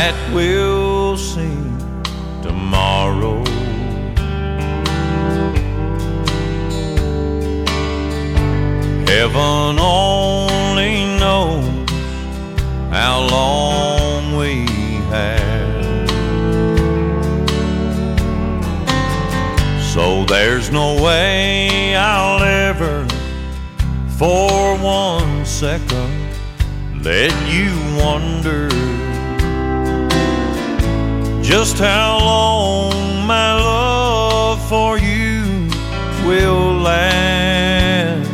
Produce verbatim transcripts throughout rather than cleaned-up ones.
that we'll see tomorrow. Heaven only knows how long we have, so there's no way I'll ever for one second let you wonder just how long my love for you will last.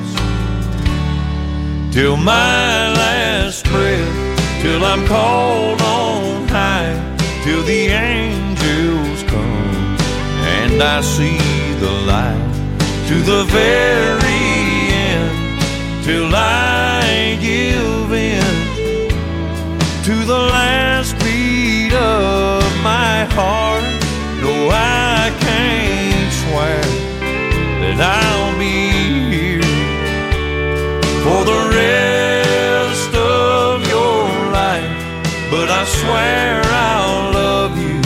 Till my last breath, till I'm called on high, till the angels come and I see the light to the very end, till I give in to the last beat of my heart. No, I can't swear that I'll be here for the rest of your life, but I swear I'll love you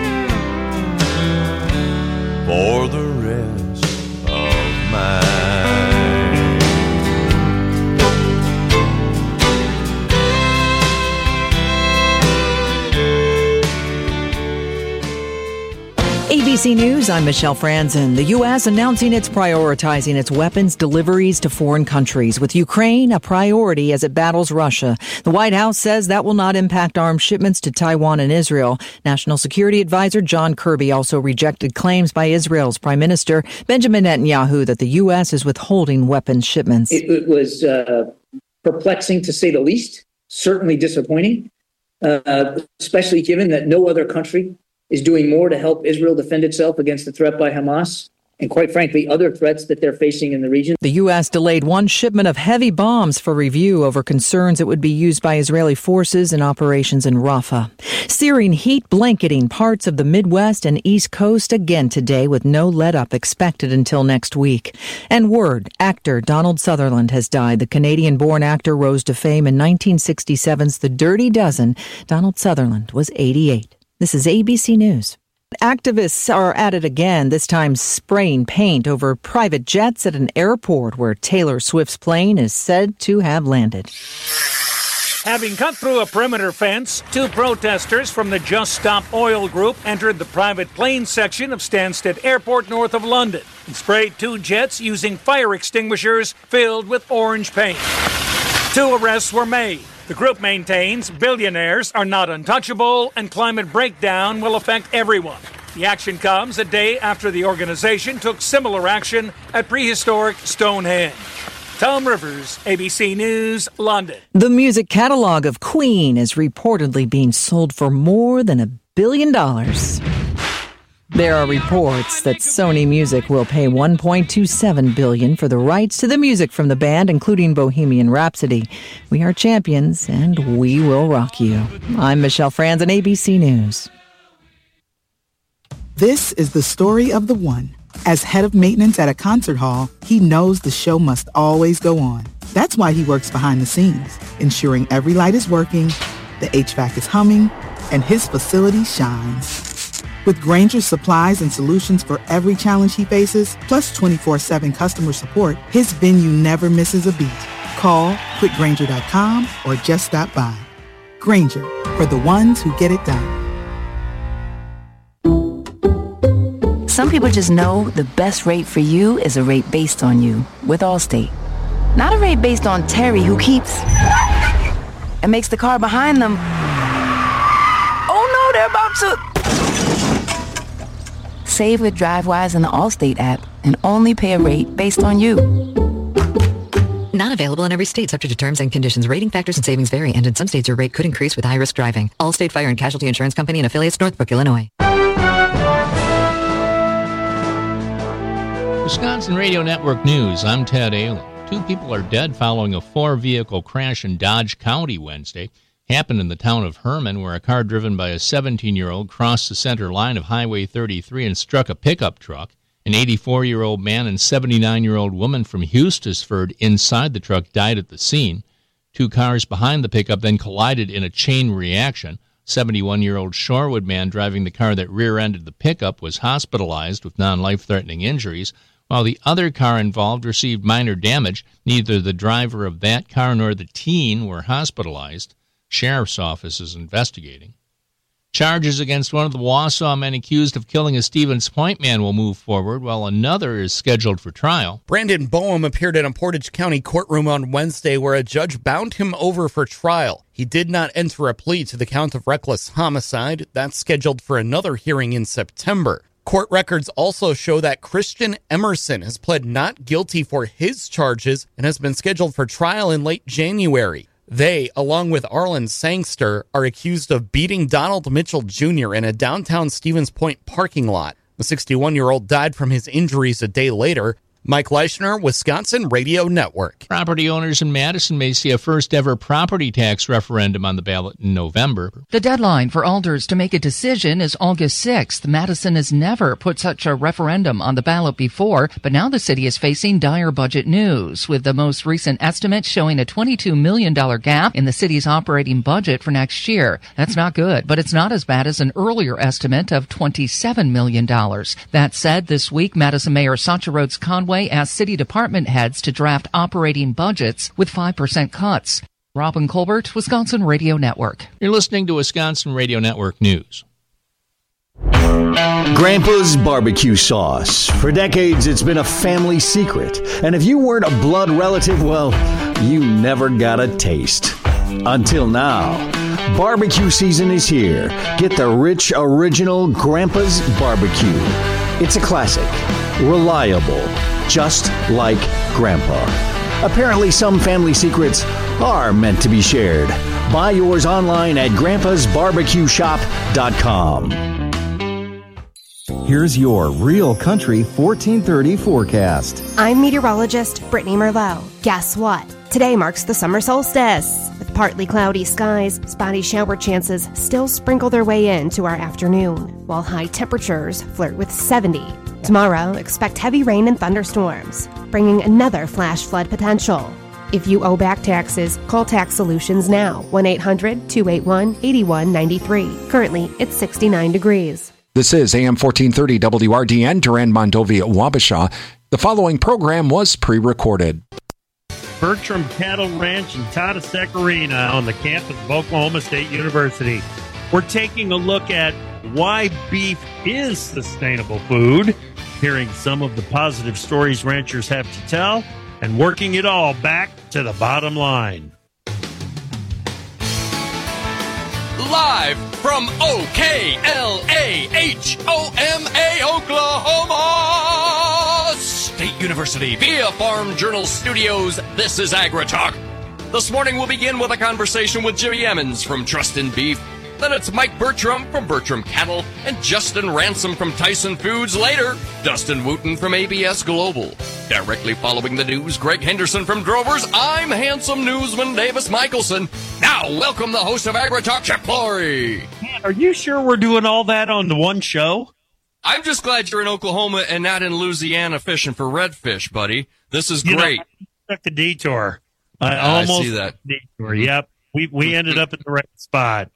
for the rest of my life. A B C News, I'm Michelle Franzen. The U S announcing it's prioritizing its weapons deliveries to foreign countries, with Ukraine a priority as it battles Russia. The White House says that will not impact arms shipments to Taiwan and Israel. National Security Advisor John Kirby also rejected claims by Israel's Prime Minister Benjamin Netanyahu that the U S is withholding weapons shipments. It, it was uh, perplexing, to say the least, certainly disappointing, uh, especially given that no other country is doing more to help Israel defend itself against the threat by Hamas and, quite frankly, other threats that they're facing in the region. The U S delayed one shipment of heavy bombs for review over concerns it would be used by Israeli forces in operations in Rafah. Searing heat blanketing parts of the Midwest and East Coast again today, with no let-up expected until next week. And word, actor Donald Sutherland has died. The Canadian-born actor rose to fame in nineteen sixty-seven's The Dirty Dozen. Donald Sutherland was eighty-eight. This is A B C News. Activists are at it again, this time spraying paint over private jets at an airport where Taylor Swift's plane is said to have landed. Having cut through a perimeter fence, two protesters from the Just Stop Oil group entered the private plane section of Stansted Airport north of London and sprayed two jets using fire extinguishers filled with orange paint. Two arrests were made. The group maintains billionaires are not untouchable and climate breakdown will affect everyone. The action comes a day after the organization took similar action at prehistoric Stonehenge. Tom Rivers, A B C News, London. The music catalog of Queen is reportedly being sold for more than a billion dollars. There are reports that Sony Music will pay one point two seven billion dollars for the rights to the music from the band, including Bohemian Rhapsody. We are champions, and we will rock you. I'm Michelle Franzen, A B C News. This is the story of the one. As head of maintenance at a concert hall, he knows the show must always go on. That's why he works behind the scenes, ensuring every light is working, the H V A C is humming, and his facility shines. With Grainger's supplies and solutions for every challenge he faces, plus twenty-four seven customer support, his venue never misses a beat. Call quick grainger dot com or just stop by. Grainger, for the ones who get it done. Some people just know the best rate for you is a rate based on you with Allstate. Not a rate based on Terry, who keeps and makes the car behind them. Oh no, they're about to... Save with DriveWise in the Allstate app and only pay a rate based on you. Not available in every state, subject to terms and conditions. Rating factors and savings vary, and in some states your rate could increase with high-risk driving. Allstate Fire and Casualty Insurance Company and affiliates, Northbrook, Illinois. Wisconsin Radio Network News, I'm Ted Allen. Two people are dead following a four-vehicle crash in Dodge County Wednesday. Happened in the town of Herman, where a car driven by a seventeen-year-old crossed the center line of Highway thirty-three and struck a pickup truck. An eighty-four-year-old man and seventy-nine-year-old woman from Hustisford inside the truck died at the scene. Two cars behind the pickup then collided in a chain reaction. seventy-one-year-old Shorewood man driving the car that rear-ended the pickup was hospitalized with non-life-threatening injuries, while the other car involved received minor damage. Neither the driver of that car nor the teen were hospitalized. Sheriff's office is investigating. Charges against one of the Wausau men accused of killing a Stevens Point man will move forward, while another is scheduled for trial. Brandon Boehm appeared in a Portage County courtroom on Wednesday where a judge bound him over for trial. He did not enter a plea to the count of reckless homicide. That's scheduled for another hearing in September. Court records also show that Christian Emerson has pled not guilty for his charges and has been scheduled for trial in late January. They, along with Arlen Sangster, are accused of beating Donald Mitchell Junior in a downtown Stevens Point parking lot. The sixty-one-year-old died from his injuries a day later. Mike Leischner, Wisconsin Radio Network. Property owners in Madison may see a first-ever property tax referendum on the ballot in November. The deadline for alders to make a decision is August sixth. Madison has never put such a referendum on the ballot before, but now the city is facing dire budget news, with the most recent estimate showing a twenty-two million dollars gap in the city's operating budget for next year. That's not good, but it's not as bad as an earlier estimate of twenty-seven million dollars. That said, this week, Madison Mayor Sacha Rhodes Conway asked city department heads to draft operating budgets with five percent cuts. Robin Colbert, Wisconsin Radio Network. You're listening to Wisconsin Radio Network News. Grandpa's barbecue sauce. For decades, it's been a family secret. And if you weren't a blood relative, well, you never got a taste. Until now. Barbecue season is here. Get the rich, original Grandpa's barbecue. It's a classic. Reliable. Just like Grandpa. Apparently, some family secrets are meant to be shared. Buy yours online at grandpas barbecue shop dot com. Here's your Real Country fourteen thirty forecast. I'm meteorologist Brittany Merlot. Guess what? Today marks the summer solstice. With partly cloudy skies, spotty shower chances still sprinkle their way into our afternoon, while high temperatures flirt with seventy. Tomorrow, expect heavy rain and thunderstorms, bringing another flash flood potential. If you owe back taxes, call Tax Solutions now, one eight hundred two eight one eight one nine three. Currently, it's sixty-nine degrees. This is A M fourteen thirty W R D N, Durand Mondovi at Wabasha. The following program was pre-recorded. Bertram Cattle Ranch in Tatasek Arena on the campus of Oklahoma State University. We're taking a look at why beef is sustainable food, hearing some of the positive stories ranchers have to tell, and working it all back to the bottom line. Live from O K L A H O M A, Oklahoma State University, via Farm Journal Studios, this is AgriTalk. This morning we'll begin with a conversation with Jimmy Emmons from Trust in Beef. Then it's Mike Bertram from Bertram Cattle and Justin Ransom from Tyson Foods. Later, Dustin Wooten from A B S Global. Directly following the news, Greg Henderson from Drovers. I'm handsome newsman Davis Michelson. Now, welcome the host of AgriTalk, Chip Flory. Man, are you sure we're doing all that on the one show? I'm just glad you're in Oklahoma and not in Louisiana fishing for redfish, buddy. This is you great. Know, I took the detour. I uh, almost I see that. Detour. Yep. We we ended up at the right spot.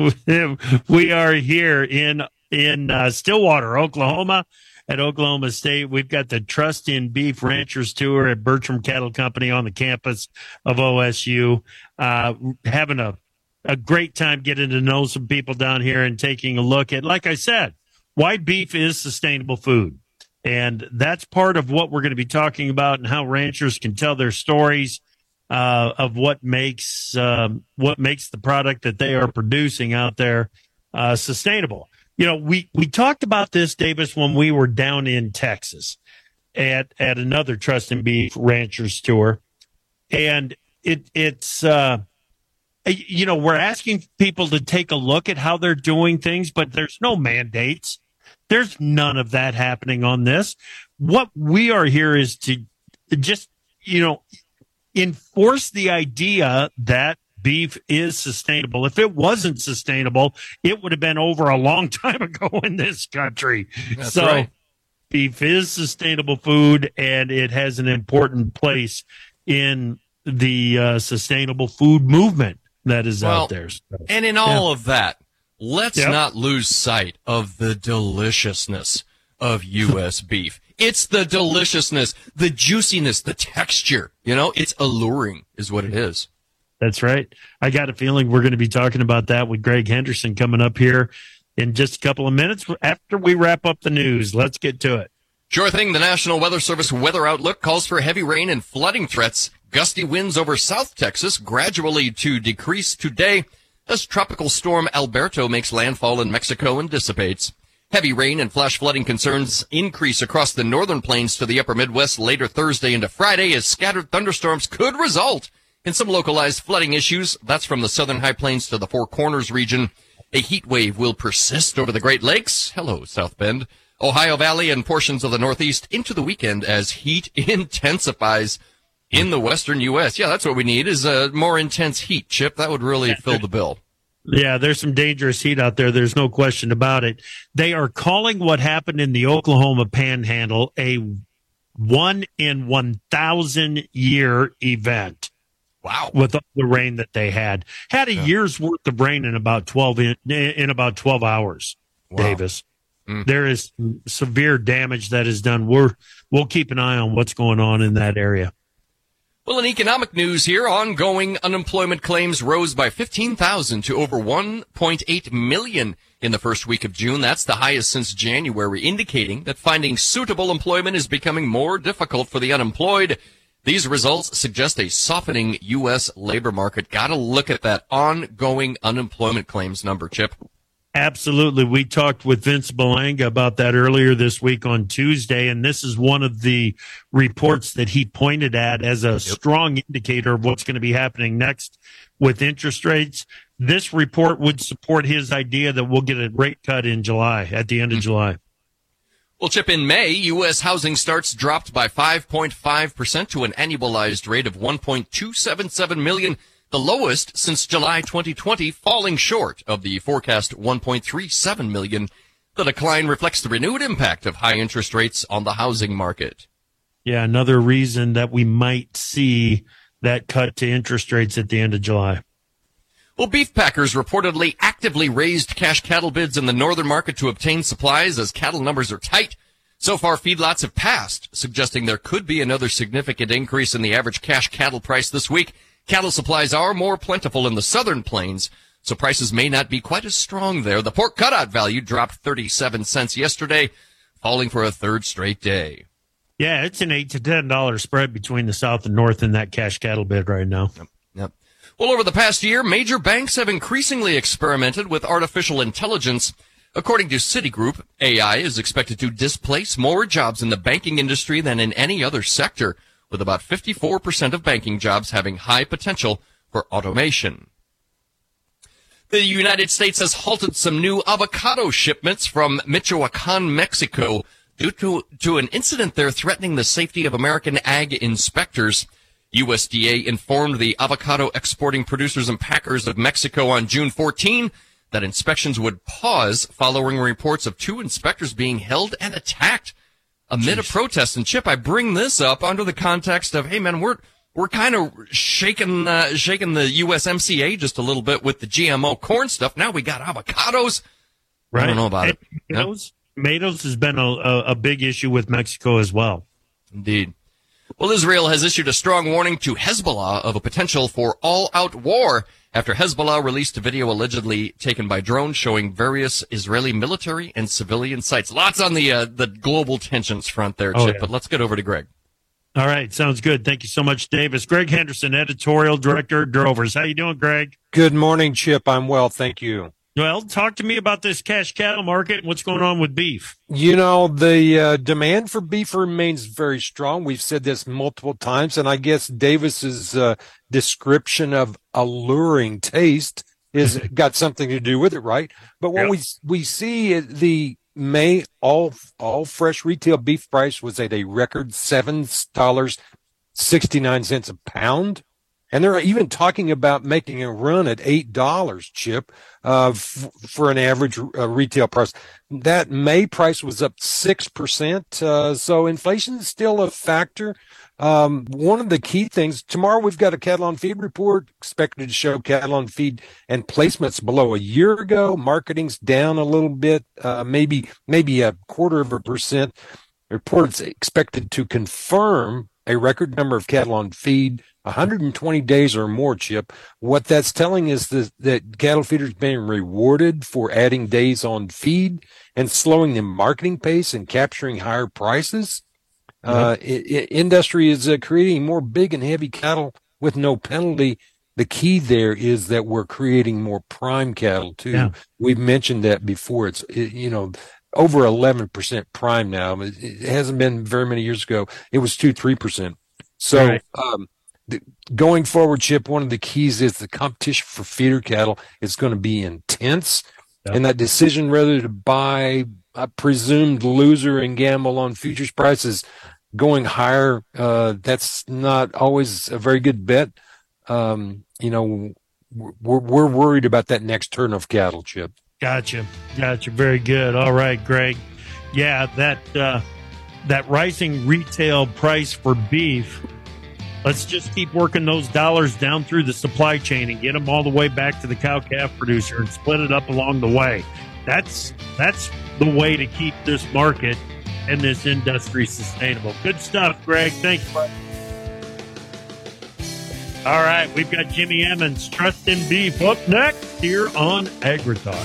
We are here in in uh, Stillwater, Oklahoma, at Oklahoma State. We've got the Trust in Beef Ranchers Tour at Bertram Cattle Company on the campus of O S U. Uh, having a, a great time getting to know some people down here and taking a look at, like I said, why beef is sustainable food. And that's part of what we're going to be talking about and how ranchers can tell their stories Uh, of what makes um, what makes the product that they are producing out there uh, sustainable. You know, we, we talked about this, Davis, when we were down in Texas at at another Trust in Beef Ranchers Tour, and it it's uh, you know, we're asking people to take a look at how they're doing things, but there's no mandates. There's none of that happening on this. What we are here is to just, you know, enforce the idea that beef is sustainable. If it wasn't sustainable, it would have been over a long time ago in this country. That's so right. Beef is sustainable food, and it has an important place in the uh, sustainable food movement that is well, out there. So, and in all yeah. of that, let's Yep. not lose sight of the deliciousness of U S beef. It's the deliciousness, the juiciness, the texture. You know, it's alluring is what it is. That's right. I got a feeling we're going to be talking about that with Greg Henderson coming up here in just a couple of minutes after we wrap up the news. Let's get to it. Sure thing. The National Weather Service weather outlook calls for heavy rain and flooding threats. Gusty winds over South Texas gradually to decrease today as Tropical Storm Alberto makes landfall in Mexico and dissipates. Heavy rain and flash flooding concerns increase across the northern plains to the upper Midwest later Thursday into Friday as scattered thunderstorms could result in some localized flooding issues. That's from the southern high plains to the Four Corners region. A heat wave will persist over the Great Lakes. Hello, South Bend. Ohio Valley and portions of the Northeast into the weekend as heat intensifies in the western U S. Yeah, that's what we need is a more intense heat, Chip. That would really fill the bill. Yeah, there's some dangerous heat out there. There's no question about it. They are calling what happened in the Oklahoma Panhandle a one in one thousand year event. Wow. With all the rain that they had. Had a yeah. year's worth of rain in about twelve in, in about twelve hours, wow. Davis. Mm. There is severe damage that is done. We're, we'll keep an eye on what's going on in that area. Well, in economic news here, ongoing unemployment claims rose by fifteen thousand to over one point eight million in the first week of June. That's the highest since January, indicating that finding suitable employment is becoming more difficult for the unemployed. These results suggest a softening U S labor market. Got to look at that ongoing unemployment claims number, Chip. Absolutely. We talked with Vince Belanga about that earlier this week on Tuesday, and this is one of the reports that he pointed at as a yep. strong indicator of what's going to be happening next with interest rates. This report would support his idea that we'll get a rate cut in July, at the end of mm-hmm. July. Well, Chip, in May, U S housing starts dropped by five point five percent to an annualized rate of one point two seven seven million, the lowest since July twenty twenty, falling short of the forecast one point three seven million. The decline reflects the renewed impact of high interest rates on the housing market. Yeah, another reason that we might see that cut to interest rates at the end of July. Well, beef packers reportedly actively raised cash cattle bids in the northern market to obtain supplies as cattle numbers are tight. So far, feedlots have passed, suggesting there could be another significant increase in the average cash cattle price this week. Cattle supplies are more plentiful in the southern plains, so prices may not be quite as strong there. The pork cutout value dropped thirty-seven cents yesterday, falling for a third straight day. Yeah, it's an eight to ten dollar spread between the south and north in that cash cattle bid right now. Yep. Yep. Well, over the past year, major banks have increasingly experimented with artificial intelligence. According to Citigroup, A I is expected to displace more jobs in the banking industry than in any other sector, with about fifty-four percent of banking jobs having high potential for automation. The United States has halted some new avocado shipments from Michoacan, Mexico, due to, to an incident there threatening the safety of American ag inspectors. U S D A informed the avocado exporting producers and packers of Mexico on June fourteenth that inspections would pause following reports of two inspectors being held and attacked amid Jeez. a protest. And Chip, I bring this up under the context of, hey man, we're we're kind of shaking uh, shaking the U S M C A just a little bit with the G M O corn stuff. Now we got avocados. Right. I don't know about and it. Tomatoes, yep. tomatoes has been a, a, a big issue with Mexico as well. Indeed. Well, Israel has issued a strong warning to Hezbollah of a potential for all-out war after Hezbollah released a video allegedly taken by drones showing various Israeli military and civilian sites. Lots on the uh, the global tensions front there, Chip, oh, yeah. but let's get over to Greg. All right, sounds good. Thank you so much, Davis. Greg Henderson, editorial director, Drovers. How you doing, Greg? Good morning, Chip. I'm well, thank you. Well, talk to me about this cash cattle market and what's going on with beef. You know, the uh, demand for beef remains very strong. We've said this multiple times, and I guess Davis's uh, description of alluring taste is got something to do with it, right? But what yep. we we see the May all all fresh retail beef price was at a record seven dollars and sixty-nine cents a pound. And they're even talking about making a run at eight dollars, Chip, uh, f- for an average uh, retail price. That May price was up six percent. Uh, so inflation is still a factor. Um, one of the key things, tomorrow we've got a cattle on feed report expected to show cattle on feed and placements below a year ago. Marketing's down a little bit, uh, maybe, maybe a quarter of a percent. Reports expected to confirm a record number of cattle on feed, one hundred twenty days or more, Chip. What that's telling is that, that cattle feeders being rewarded for adding days on feed and slowing the marketing pace and capturing higher prices. Uh, it, it, industry is uh, creating more big and heavy cattle with no penalty. The key there is that we're creating more prime cattle too. Yeah. We've mentioned that before. It's, it, you know, over eleven percent prime now. It, it hasn't been very many years ago. It was two, three percent. So, right. um, the, going forward, Chip, one of the keys is the competition for feeder cattle is going to be intense. Yep. And that decision whether to buy a presumed loser and gamble on futures prices going higher, uh, that's not always a very good bet. Um, you know, we're, we're worried about that next turn of cattle, Chip. Gotcha. Gotcha. Very good. All right, Greg. Yeah, that, uh, that rising retail price for beef, let's just keep working those dollars down through the supply chain and get them all the way back to the cow-calf producer and split it up along the way. That's, that's the way to keep this market and this industry sustainable. Good stuff, Greg. Thanks, bud. All right, we've got Jimmy Emmons, Trust in Beef, up next here on AgriTalk.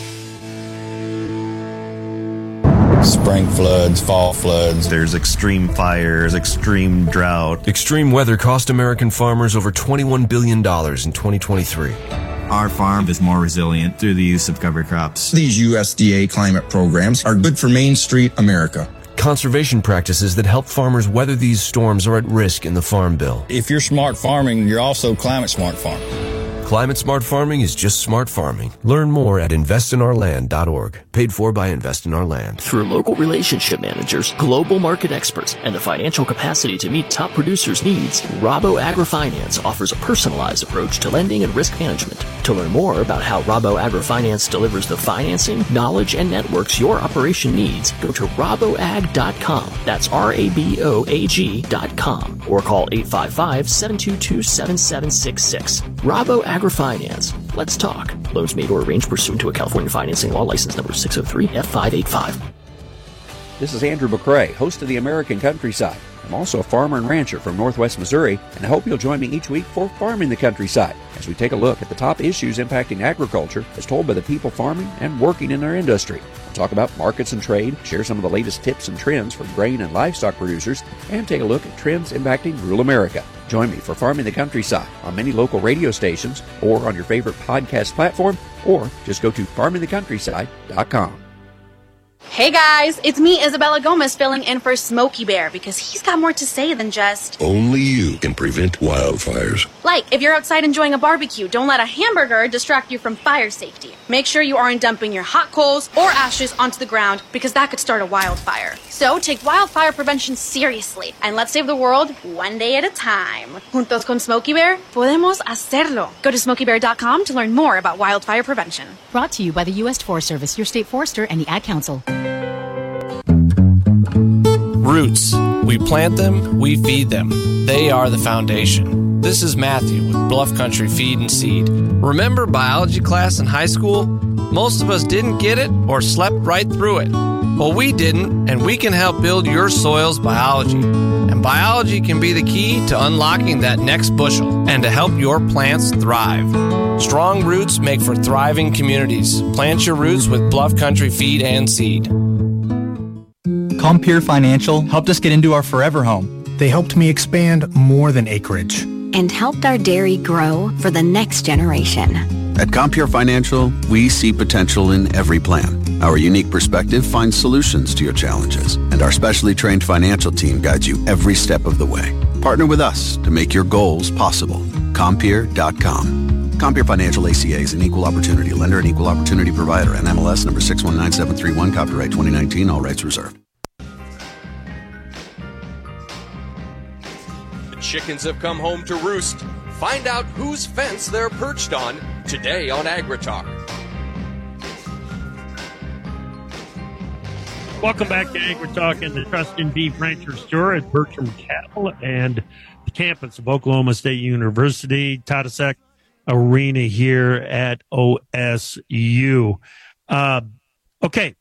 Spring floods, fall floods. There's extreme fires, extreme drought. Extreme weather cost American farmers over twenty-one billion dollars in twenty twenty-three. Our farm is more resilient through the use of cover crops. These U S D A climate programs are good for Main Street America. Conservation practices that help farmers weather these storms are at risk in the Farm Bill. If you're smart farming, you're also climate smart farming. Climate smart farming is just smart farming. Learn more at invest in our land dot org. Paid for by Invest in Our Land. Through local relationship managers, global market experts, and the financial capacity to meet top producers' needs, Rabo AgriFinance offers a personalized approach to lending and risk management. To learn more about how Rabo AgriFinance delivers the financing, knowledge, and networks your operation needs, go to rabo ag dot com. That's R A B O A G dot com. Or call eight five five, seven two two, seven seven six six. Rabo AgriFinance. Let's talk. Loans made or arranged pursuant to a California financing law license number six oh three F five eight five. This is Andrew McCrae, host of the American Countryside. I'm also a farmer and rancher from Northwest Missouri, and I hope you'll join me each week for Farming the Countryside, as we take a look at the top issues impacting agriculture as told by the people farming and working in our industry. We'll talk about markets and trade, share some of the latest tips and trends for grain and livestock producers, and take a look at trends impacting rural America. Join me for Farming the Countryside on many local radio stations or on your favorite podcast platform, or just go to farming the countryside dot com. Hey guys, it's me, Isabella Gomez, filling in for Smokey Bear because he's got more to say than just... Only you can prevent wildfires. Like, if you're outside enjoying a barbecue, don't let a hamburger distract you from fire safety. Make sure you aren't dumping your hot coals or ashes onto the ground because that could start a wildfire. So take wildfire prevention seriously and let's save the world one day at a time. Juntos con Smokey Bear, podemos hacerlo. Go to smokey bear dot com to learn more about wildfire prevention. Brought to you by the U S Forest Service, your state forester, and the Ad Council. Roots. We plant them, we feed them. They are the foundation. This is Matthew with Bluff Country Feed and Seed. Remember biology class in high school? Most of us didn't get it or slept right through it. Well, we didn't, and we can help build your soil's biology. And biology can be the key to unlocking that next bushel and to help your plants thrive. Strong roots make for thriving communities. Plant your roots with Bluff Country Feed and Seed. Compeer Financial helped us get into our forever home. They helped me expand more than acreage. And helped our dairy grow for the next generation. At Compeer Financial, we see potential in every plan. Our unique perspective finds solutions to your challenges, and our specially trained financial team guides you every step of the way. Partner with us to make your goals possible. Compeer dot com. Compeer Financial A C A is an equal opportunity lender and equal opportunity provider. N M L S number six one nine seven three one, copyright twenty nineteen, all rights reserved. Chickens have come home to roost. Find out whose fence they're perched on today on AgriTalk. Welcome back to AgriTalk and the Trust in Beef Ranchers Tour at Bertram Cattle and the campus of Oklahoma State University, Tatasek Arena here at O S U. Uh, okay,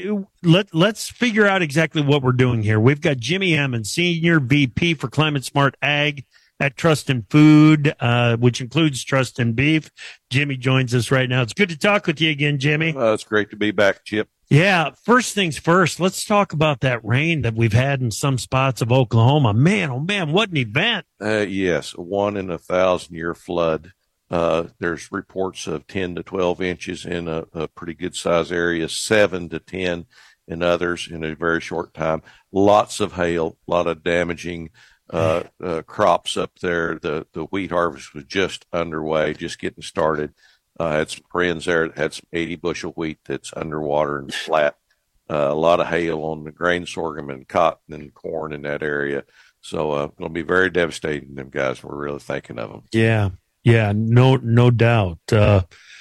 let, let's figure out exactly what we're doing here. We've got Jimmy Emmons, Senior V P for Climate Smart Ag at Trust in Food, uh, which includes Trust in Beef. Jimmy joins us right now. It's good to talk with you again, Jimmy. Uh, it's great to be back, Chip. Yeah, first things first, let's talk about that rain that we've had in some spots of Oklahoma. Man, oh man, what an event. Uh, yes, a one in a thousand year flood. Uh, there's reports of ten to twelve inches in a, a pretty good size area, seven to ten in others in a very short time. Lots of hail, a lot of damaging uh, uh, crops up there. The, the wheat harvest was just underway, just getting started. I uh, had some friends there that had some eighty bushel wheat that's underwater and flat. Uh, a lot of hail on the grain sorghum and cotton and corn in that area. So uh, it'll be very devastating, them guys. We're really thinking of them. Yeah, yeah, no no doubt. Uh,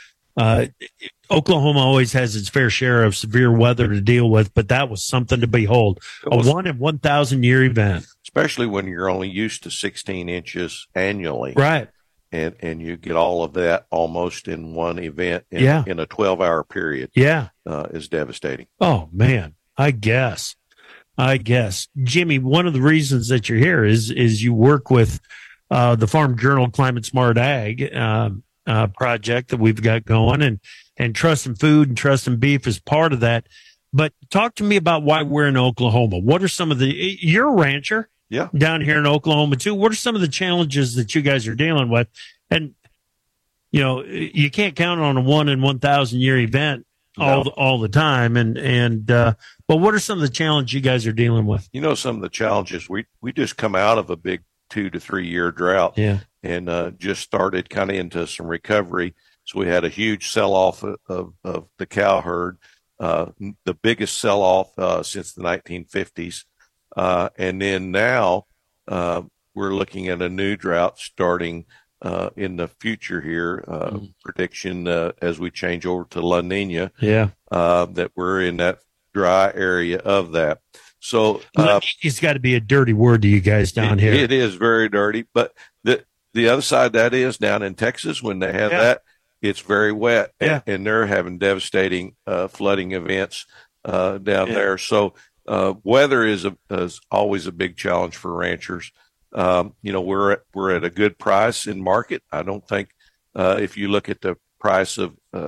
uh, Oklahoma always has its fair share of severe weather to deal with, but that was something to behold. Was, a one in one thousand year event. Especially when you're only used to sixteen inches annually. Right. And and you get all of that almost in one event in, yeah. in a twelve-hour period. Yeah. Uh, is devastating. Oh, man, I guess. I guess. Jimmy, one of the reasons that you're here is is you work with uh, the Farm Journal Climate Smart Ag uh, uh, project that we've got going, and, and Trust in Food and Trust in Beef is part of that. But talk to me about why we're in Oklahoma. What are some of the – you're a rancher. Yeah. Down here in Oklahoma, too. What are some of the challenges that you guys are dealing with? And, you know, you can't count on a one in one thousand year event all, no. the, all the time. And, and, uh, but what are some of the challenges you guys are dealing with? You know, some of the challenges, we, we just come out of a big two to three year drought. Yeah. And, uh, just started kind of into some recovery. So we had a huge sell off of, of, of the cow herd, uh, the biggest sell off, uh, since the nineteen fifties. Uh, and then now uh, we're looking at a new drought starting uh, in the future here. Uh, mm. Prediction uh, as we change over to La Nina, yeah, uh, that we're in that dry area of that. So uh, La Nina's got to be a dirty word to you guys down it, here. It is very dirty, but the the other side of that is down in Texas when they have yeah. that, it's very wet, yeah. and, and they're having devastating uh, flooding events uh, down yeah. there. So. Uh, weather is a, is always a big challenge for ranchers. Um, you know, we're at, we're at a good price in market. I don't think, uh, if you look at the price of, uh,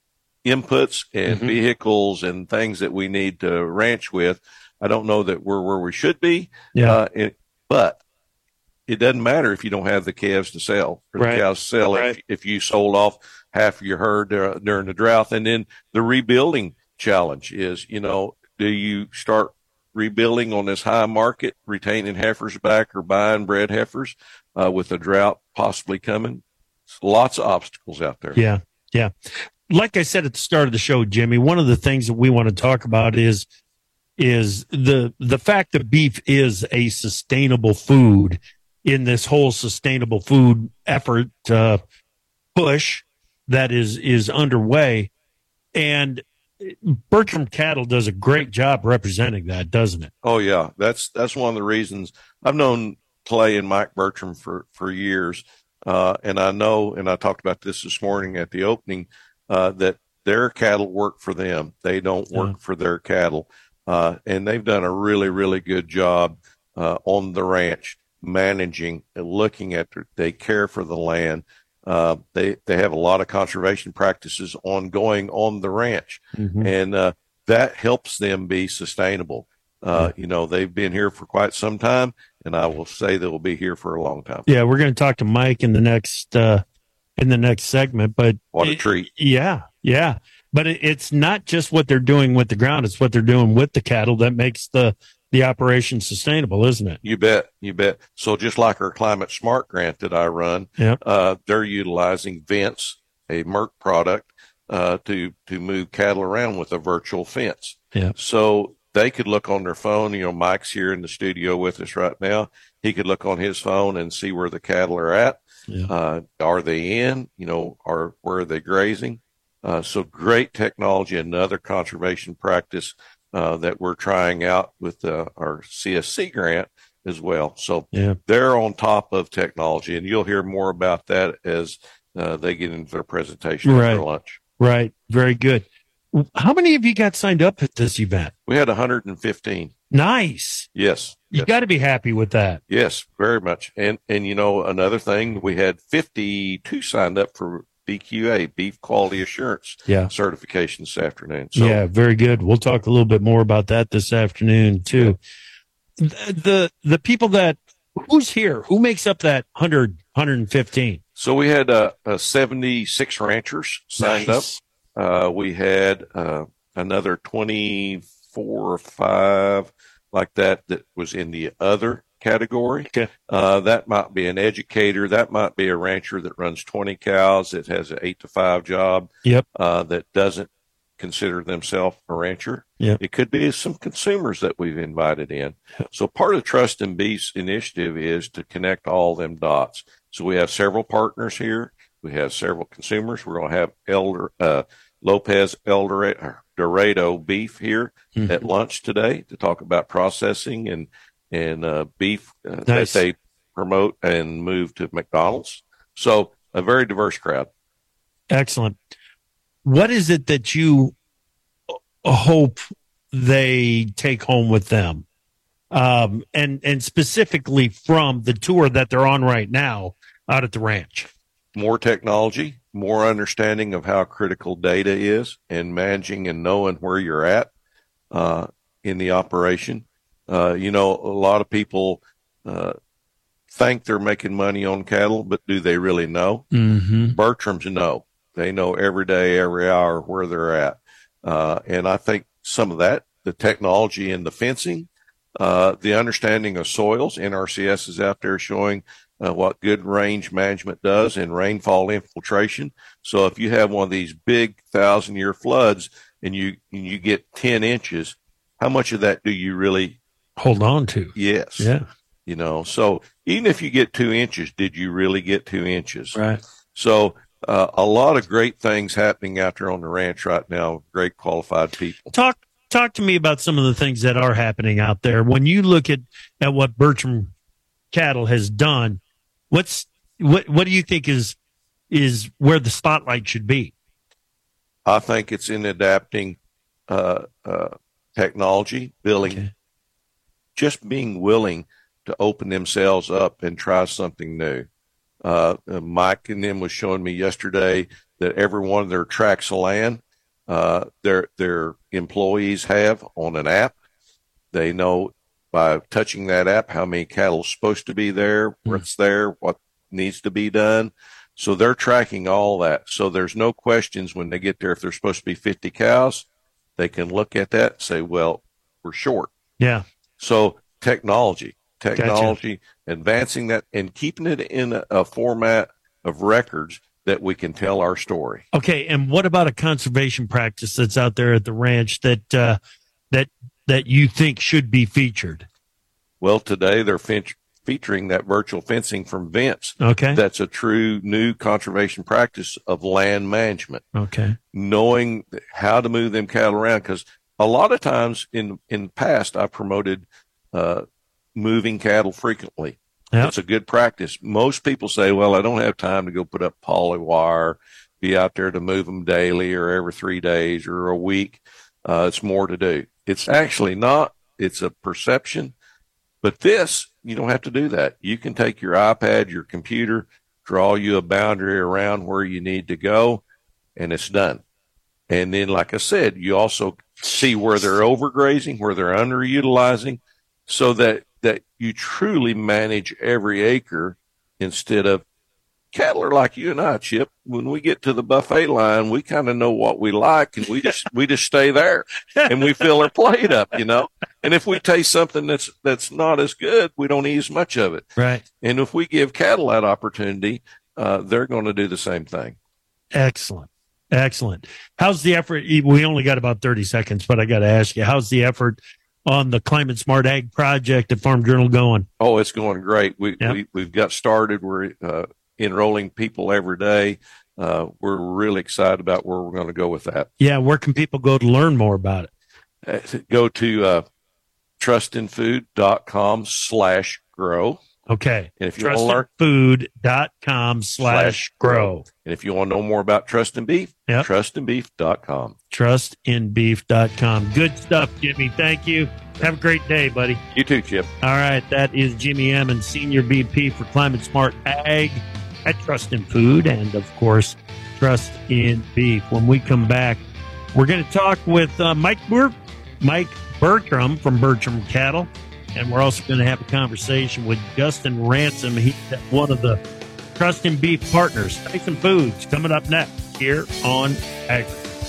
inputs and mm-hmm. vehicles and things that we need to ranch with, I don't know that we're where we should be. Yeah. Uh, it, but it doesn't matter if you don't have the calves to sell or right. the cows to sell right. if, if you sold off half of your herd uh, during the drought. And then the rebuilding challenge is, you know, do you start rebuilding on this high market, retaining heifers back or buying bred heifers uh, with a drought possibly coming? Lots of obstacles out there. Yeah, yeah. Like I said at the start of the show, Jimmy, one of the things that we want to talk about is is the the fact that beef is a sustainable food in this whole sustainable food effort uh, push that is is underway. And Bertram Cattle does a great job representing that, doesn't it? Oh yeah, that's that's one of the reasons. I've known Clay and Mike Bertram for for years, uh, and I know, and I talked about this this morning at the opening, uh, that their cattle work for them. They don't work yeah. for their cattle, uh, and they've done a really really good job uh, on the ranch, managing and looking at. Their, they care for the land. Uh, they, they have a lot of conservation practices ongoing on the ranch, mm-hmm. and, uh, that helps them be sustainable. Uh, yeah. you know, they've been here for quite some time, and I will say they'll be here for a long time. Yeah. We're going to talk to Mike in the next, uh, in the next segment, but what a it, treat. Yeah. Yeah. But it, it's not just what they're doing with the ground. It's what they're doing with the cattle that makes the, the operation sustainable, isn't it? You bet. You bet. So just like our Climate Smart grant that I run, yep. uh, they're utilizing Vents, a Merck product, uh, to, to move cattle around with a virtual fence. Yeah. So they could look on their phone. You know, Mike's here in the studio with us right now. He could look on his phone and see where the cattle are at. Yeah. Uh, are they in? You know, are where are they grazing? Uh, so great technology, another conservation practice uh, that we're trying out with uh, our C S C grant as well. So yeah. they're on top of technology, and you'll hear more about that as uh, they get into their presentation right. after lunch. Right. Very good. How many of you got signed up at this event? We had one hundred fifteen. Nice. Yes. You yes. got to be happy with that. Yes, very much. And, and, you know, another thing, we had fifty-two signed up for B Q A, Beef Quality Assurance yeah. certification this afternoon. So, yeah, very good. We'll talk a little bit more about that this afternoon, too. Yeah. The, the the people that, who's here? Who makes up that one hundred, one hundred fifteen? So we had uh, uh, seventy-six ranchers signed nice. up. Uh, we had uh, another twenty-four or five like that that was in the other category. Okay. Uh, that might be an educator. That might be a rancher that runs twenty cows, that has an eight to five job. Yep. Uh, that doesn't consider themselves a rancher. Yep. It could be some consumers that we've invited in. So part of Trust in Beef's initiative is to connect all them dots. So we have several partners here. We have several consumers. We're going to have Elder, uh, Lopez El Dorado beef here mm-hmm. at lunch today to talk about processing and, and, uh, beef uh, nice. that they promote and move to McDonald's. So a very diverse crowd. Excellent. What is it that you hope they take home with them? Um, and, and specifically from the tour that they're on right now out at the ranch? More technology, more understanding of how critical data is, and managing and knowing where you're at uh, in the operation. Uh, you know, a lot of people uh, think they're making money on cattle, but do they really know? Mm-hmm. Bertrams know. They know every day, every hour where they're at. Uh, and I think some of that, the technology and the fencing, uh, the understanding of soils, N R C S is out there showing Uh, what good range management does in rainfall infiltration. So if you have one of these big thousand year floods and you, and you get ten inches, how much of that do you really hold on to? Yes. Yeah. You know, so even if you get two inches, did you really get two inches? Right. So, uh, a lot of great things happening out there on the ranch right now. Great qualified people. Talk, talk to me about some of the things that are happening out there. When you look at, at what Bertram Cattle has done, What's what? What do you think is is where the spotlight should be? I think it's in adapting uh, uh, technology, building, okay. just being willing to open themselves up and try something new. Uh, Mike and them was showing me yesterday that every one of their tracts of land, uh, their their employees have on an app. They know by touching that app how many cattle are supposed to be there, what's there, what needs to be done. So they're tracking all that. So there's no questions when they get there. If they're supposed to be fifty cows, they can look at that and say, well, we're short. Yeah. So technology, technology, gotcha. advancing that and keeping it in a, a format of records that we can tell our story. Okay. And what about a conservation practice that's out there at the ranch that, uh, that, that you think should be featured? Well, today they're fe- featuring that virtual fencing from Vince. Okay. That's a true new conservation practice of land management. Okay. Knowing how to move them cattle around. Because a lot of times in, in the past, I promoted uh, moving cattle frequently. Yep. It's a good practice. Most people say, well, I don't have time to go put up poly wire, be out there to move them daily or every three days or a week. Uh, it's more to do. It's actually not. It's a perception. But this, you don't have to do that. You can take your iPad, your computer, draw you a boundary around where you need to go, and it's done. And then, like I said, you also see where they're overgrazing, where they're underutilizing, so that, that you truly manage every acre instead of cattle are like you and I, Chip. When we get to the buffet line, we kind of know what we like, and we just we just stay there, and we fill our plate up, you know. And if we taste something that's that's not as good, we don't eat as much of it. Right. And if we give cattle that opportunity, uh, they're going to do the same thing. Excellent, excellent. How's the effort? We only got about thirty seconds, but I got to ask you, how's the effort on the Climate Smart Ag project at Farm Journal going? Oh, it's going great. We, yep. we, we've got started. We're uh, enrolling people every day. Uh, we're really excited about where we're going to go with that. Yeah, where can people go to learn more about it? Uh, go to uh, trustinfood.com slash grow. Okay. And if you want to learn trustinfood.com slash grow. And if you want to know more about Trust in Beef, yep. trust in beef dot com. trust in beef dot com. Good stuff, Jimmy. Thank you. Have a great day, buddy. You too, Chip. All right. That is Jimmy Emmons, Senior V P for Climate Smart Ag at Trust in Food and, of course, Trust in Beef. When we come back, we're going to talk with uh, Mike Bur- Mike Bertram from Bertram Cattle. And we're also going to have a conversation with Justin Ransom. He's one of the Trust in Beef partners. Tyson Foods coming up next here on Agri.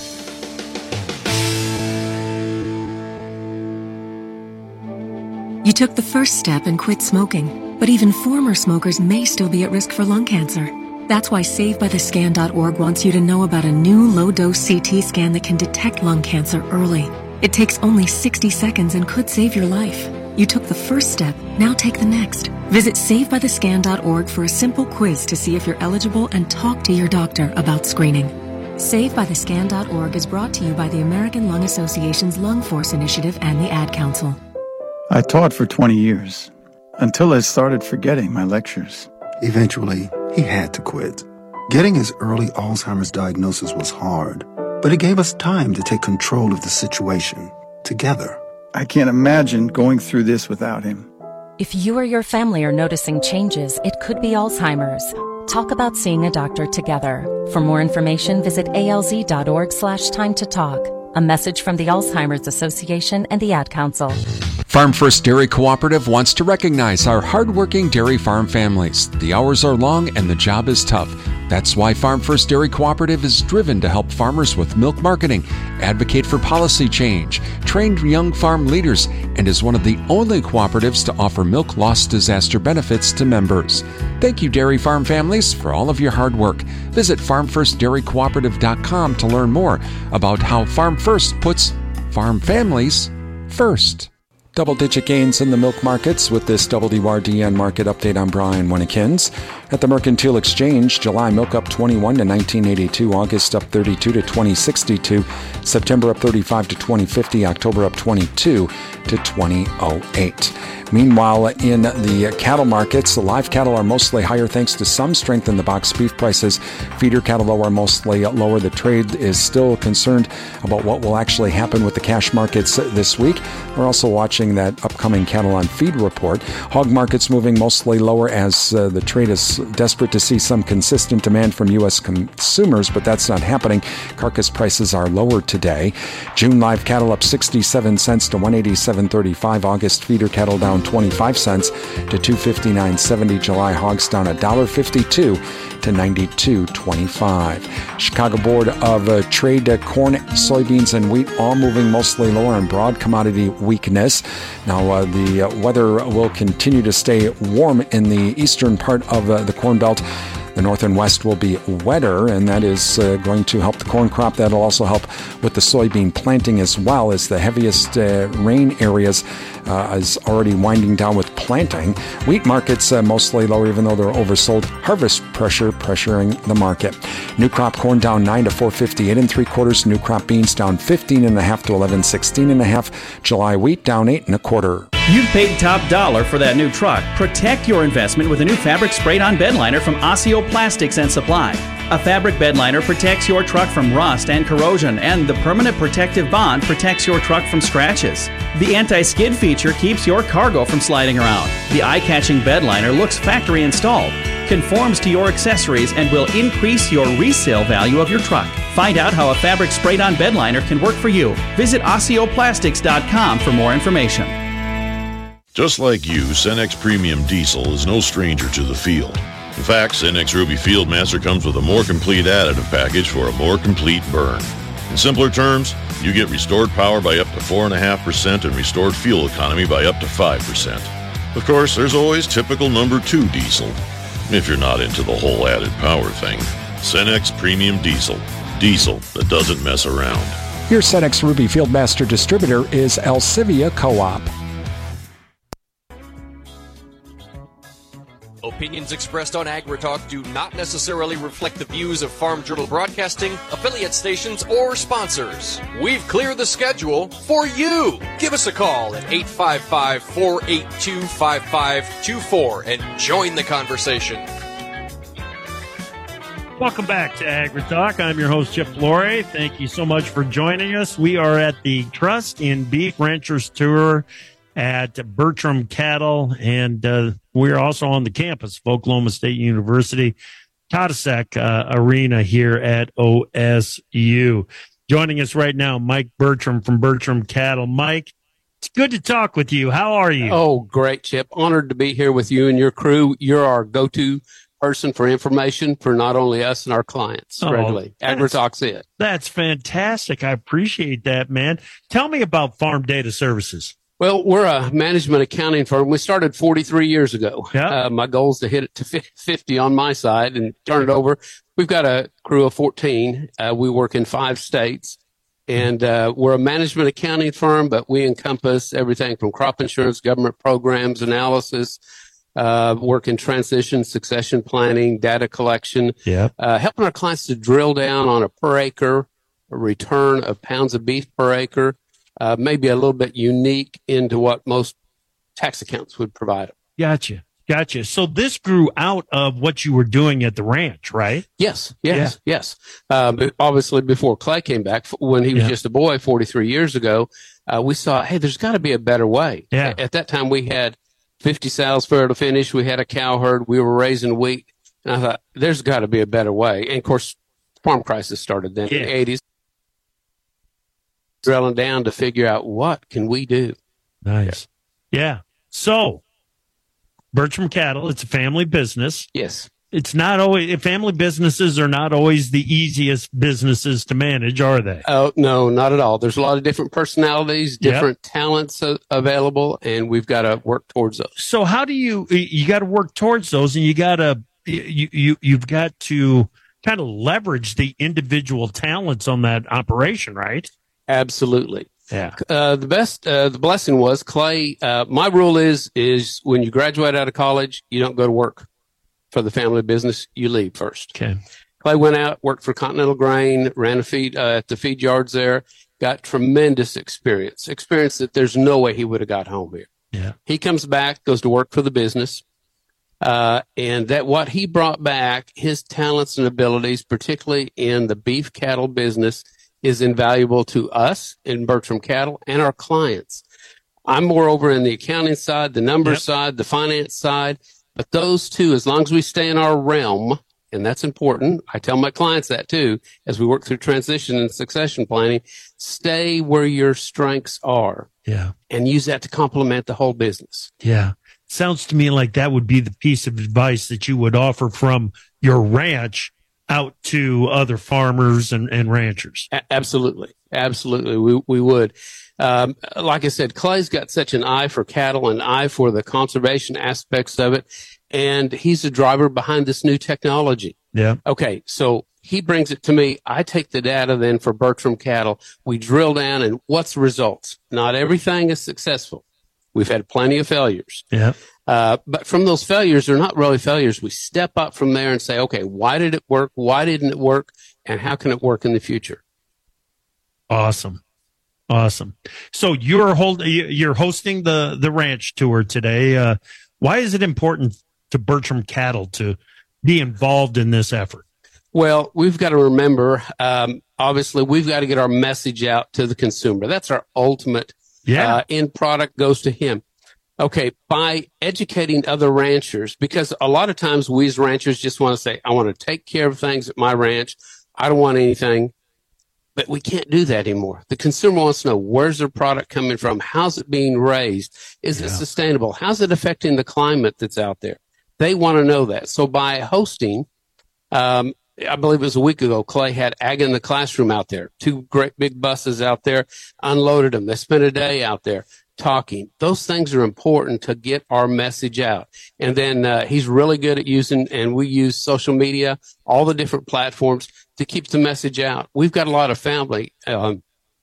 You took the first step and quit smoking, but even former smokers may still be at risk for lung cancer. That's why save by the scan dot org wants you to know about a new low-dose C T scan that can detect lung cancer early. It takes only sixty seconds and could save your life. You took the first step, now take the next. Visit save by the scan dot org for a simple quiz to see if you're eligible and talk to your doctor about screening. save by the scan dot org is brought to you by the American Lung Association's Lung Force Initiative and the Ad Council. I taught for twenty years, until I started forgetting my lectures. Eventually, he had to quit. Getting his early Alzheimer's diagnosis was hard, but it gave us time to take control of the situation, together. I can't imagine going through this without him. If you or your family are noticing changes, it could be Alzheimer's. Talk about seeing a doctor together. For more information, visit A L Z dot org slash time to talk. A message from the Alzheimer's Association and the Ad Council. Farm First Dairy Cooperative wants to recognize our hardworking dairy farm families. The hours are long and the job is tough. That's why Farm First Dairy Cooperative is driven to help farmers with milk marketing, advocate for policy change, train young farm leaders, and is one of the only cooperatives to offer milk loss disaster benefits to members. Thank you, dairy farm families, for all of your hard work. Visit farm first dairy cooperative dot com to learn more about how Farm First puts farm families first. Double-digit gains in the milk markets with this W D R D N market update. I'm Brian Winnekins. At the Mercantile Exchange, July milk up twenty-one to nineteen eighty-two, August up thirty-two to twenty sixty-two, September up thirty-five to twenty fifty, October up twenty-two to twenty oh eight. Meanwhile, in the cattle markets, the live cattle are mostly higher thanks to some strength in the box beef prices. Feeder cattle, though, are mostly lower. The trade is still concerned about what will actually happen with the cash markets this week. We're also watching that upcoming cattle on feed report. Hog markets moving mostly lower as uh, the trade is desperate to see some consistent demand from U S consumers, but that's not happening. Carcass prices are lower today. June live cattle up sixty-seven cents to one eighty-seven thirty-five. August feeder cattle down twenty-five cents to two fifty-nine seventy. July hogs down one dollar fifty-two to ninety-two twenty-five. Chicago Board of uh, Trade uh, corn, soybeans, and wheat all moving mostly lower on broad commodity weakness. Now uh, the uh, weather will continue to stay warm in the eastern part of uh, the Corn Belt. The north and west will be wetter, and that is uh, going to help the corn crop. That'll also help with the soybean planting as well, as the heaviest uh, rain areas uh, is already winding down with planting. Wheat markets uh, mostly lower, even though they're oversold. Harvest pressure pressuring the market. New crop corn down nine to four fifty-eight and three quarters. New crop beans down fifteen and a half to eleven sixteen and a half. July wheat down eight and a quarter. You've paid top dollar for that new truck. Protect your investment with a new fabric sprayed-on bed liner from Osseo Plastics and Supply. A fabric bed liner protects your truck from rust and corrosion, and the permanent protective bond protects your truck from scratches. The anti-skid feature keeps your cargo from sliding around. The eye-catching bed liner looks factory installed, conforms to your accessories, and will increase your resale value of your truck. Find out how a fabric sprayed-on bed liner can work for you. Visit Osseo Plastics dot com for more information. Just like you, Cenex Premium Diesel is no stranger to the field. In fact, Cenex Ruby Fieldmaster comes with a more complete additive package for a more complete burn. In simpler terms, you get restored power by up to four point five percent and restored fuel economy by up to five percent. Of course, there's always typical number two diesel, if you're not into the whole added power thing. Cenex Premium Diesel. Diesel that doesn't mess around. Your Cenex Ruby Fieldmaster distributor is Alcivia Co-op. Opinions expressed on AgriTalk do not necessarily reflect the views of Farm Journal Broadcasting, affiliate stations, or sponsors. We've cleared the schedule for you. Give us a call at eight five five, four eight two, five five two four and join the conversation. Welcome back to AgriTalk. I'm your host, Chip Flory. Thank you so much for joining us. We are at the Trust in Beef Ranchers Tour at Bertram Cattle, and uh, we're also on the campus of Oklahoma State University, Tatasek uh, Arena here at O S U. Joining us right now, Mike Bertram from Bertram Cattle. Mike, it's good to talk with you. How are you? Oh, great, Chip. Honored to be here with you and your crew. You're our go-to person for information for not only us and our clients. Oh, regularly. AgriTalk's it. That's fantastic. I appreciate that, man. Tell me about Farm Data Services. Well, we're a management accounting firm. We started forty-three years ago. Yeah. Uh, my goal is to hit it to fifty on my side and turn it over. We've got a crew of fourteen. Uh, we work in five states. And uh, we're a management accounting firm, but we encompass everything from crop insurance, government programs, analysis, uh, work in transition, succession planning, data collection, yeah. uh, helping our clients to drill down on a per acre a return of pounds of beef per acre. Uh, maybe a little bit unique into what most tax accounts would provide them. Gotcha. Gotcha. So this grew out of what you were doing at the ranch, right? Yes. Yes. Yeah. Yes. Uh, but obviously, before Clay came back, when he was yeah. just a boy forty-three years ago, uh, we saw, hey, there's got to be a better way. Yeah. At that time, we had fifty sows fair to finish. We had a cow herd. We were raising wheat. And I thought, there's got to be a better way. And of course, farm crisis started then yeah. in the eighties. Drilling down to figure out what can we do. Nice. Yeah. yeah. So Bertram Cattle, it's a family business. Yes. It's not always, family businesses are not always the easiest businesses to manage, are they? Oh, no, not at all. There's a lot of different personalities, different yep. talents uh, available, and we've got to work towards those. So how do you, you got to work towards those, and you got to, you, you, you've got to kind of leverage the individual talents on that operation, right? Absolutely. Yeah. Uh, the best, uh, the blessing was Clay. Uh, my rule is, is when you graduate out of college, you don't go to work for the family business. You leave first. Okay. Clay went out, worked for Continental Grain, ran a feed, uh, at the feed yards there, got tremendous experience, experience that there's no way he would have got home here. Yeah. He comes back, goes to work for the business. Uh, and that what he brought back, his talents and abilities, particularly in the beef cattle business, is invaluable to us in Bertram Cattle and our clients. I'm more over in the accounting side, the numbers yep. side, the finance side, but those two, as long as we stay in our realm, and that's important. I tell my clients that too, as we work through transition and succession planning, stay where your strengths are. Yeah. And use that to complement the whole business. Yeah. Sounds to me like that would be the piece of advice that you would offer from your ranch out to other farmers and, and ranchers. A- absolutely. Absolutely. We, we would. Um, like I said, Clay's got such an eye for cattle, an eye for the conservation aspects of it. And he's the driver behind this new technology. Yeah. Okay. So he brings it to me. I take the data then for Bertram Cattle. We drill down and what's the results? Not everything is successful. We've had plenty of failures. Yeah. Uh, but from those failures, they're not really failures. We step up from there and say, okay, why did it work? Why didn't it work? And how can it work in the future? Awesome. Awesome. So you're hold, you're hosting the, the ranch tour today. Uh, why is it important to Bertram Cattle to be involved in this effort? Well, we've got to remember, um, obviously we've got to get our message out to the consumer. That's our ultimate yeah. uh, end product goes to him. Okay, by educating other ranchers, because a lot of times we as ranchers just want to say, I want to take care of things at my ranch. I don't want anything, but we can't do that anymore. The consumer wants to know, where's their product coming from? How's it being raised? Is yeah. it sustainable? How's it affecting the climate that's out there? They want to know that. So by hosting, um, I believe it was a week ago, Clay had Ag in the Classroom out there, two great big buses out there, unloaded them. They spent a day out there talking. Those things are important to get our message out. And then uh, he's really good at using, and we use social media, all the different platforms to keep the message out. We've got a lot of family um,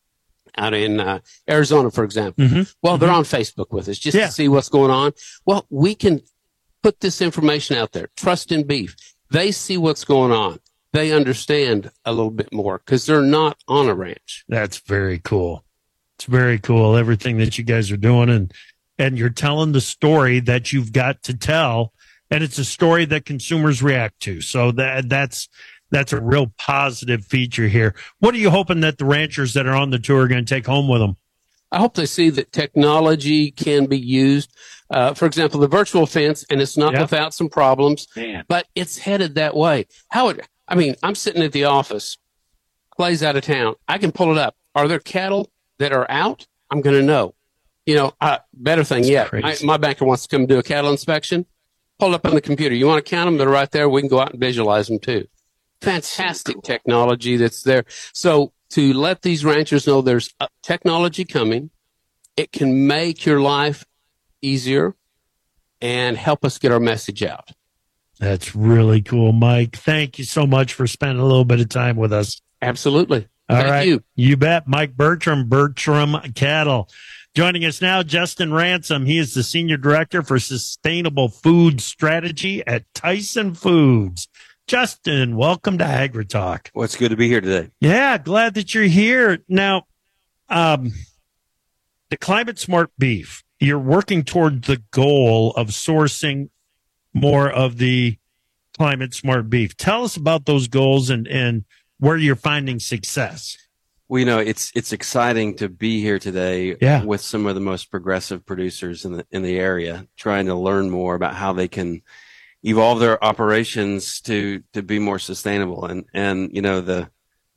out in uh, Arizona, for example. Mm-hmm. Well, mm-hmm. they're on Facebook with us just yeah. to see what's going on. Well, we can put this information out there. Trust in Beef. They see what's going on. They understand a little bit more because they're not on a ranch. That's very cool. It's very cool, everything that you guys are doing. And, and you're telling the story that you've got to tell. And it's a story that consumers react to. So that that's that's a real positive feature here. What are you hoping that the ranchers that are on the tour are going to take home with them? I hope they see that technology can be used. Uh, for example, the virtual fence, and it's not yep. without some problems, Man. but it's headed that way. How it, I mean, I'm sitting at the office, Clay's out of town. I can pull it up. Are there cattle that are out? I'm going to know. You know, uh, better thing yet, I, my banker wants to come do a cattle inspection. Pull up on the computer. You want to count them? They're right there. We can go out and visualize them too. Fantastic cool. technology that's there. So to let these ranchers know there's technology coming, it can make your life easier and help us get our message out. That's really cool, Mike. Thank you so much for spending a little bit of time with us. Absolutely. All Thank right. you. You bet. Mike Bertram, Bertram Cattle. Joining us now, Justin Ransom. He is the Senior Director for Sustainable Food Strategy at Tyson Foods. Justin, welcome to AgriTalk. Well, it's good to be here today. Yeah, glad that you're here. Now, um, the Climate Smart Beef, you're working toward the goal of sourcing more of the Climate Smart Beef. Tell us about those goals and, and where you're finding success. Well, you know, it's it's exciting to be here today yeah. with some of the most progressive producers in the in the area, trying to learn more about how they can evolve their operations to to be more sustainable. And and you know, the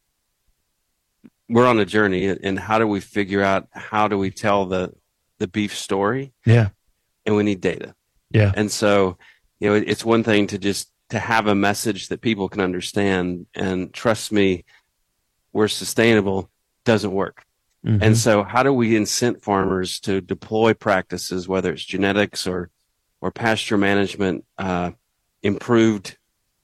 we're on a journey, and how do we figure out how do we tell the the beef story? Yeah, and we need data. Yeah, and so you know, it's one thing to just to have a message that people can understand, and trust me, we're sustainable doesn't work. Mm-hmm. And so how do we incent farmers to deploy practices, whether it's genetics or, or pasture management, uh, improved,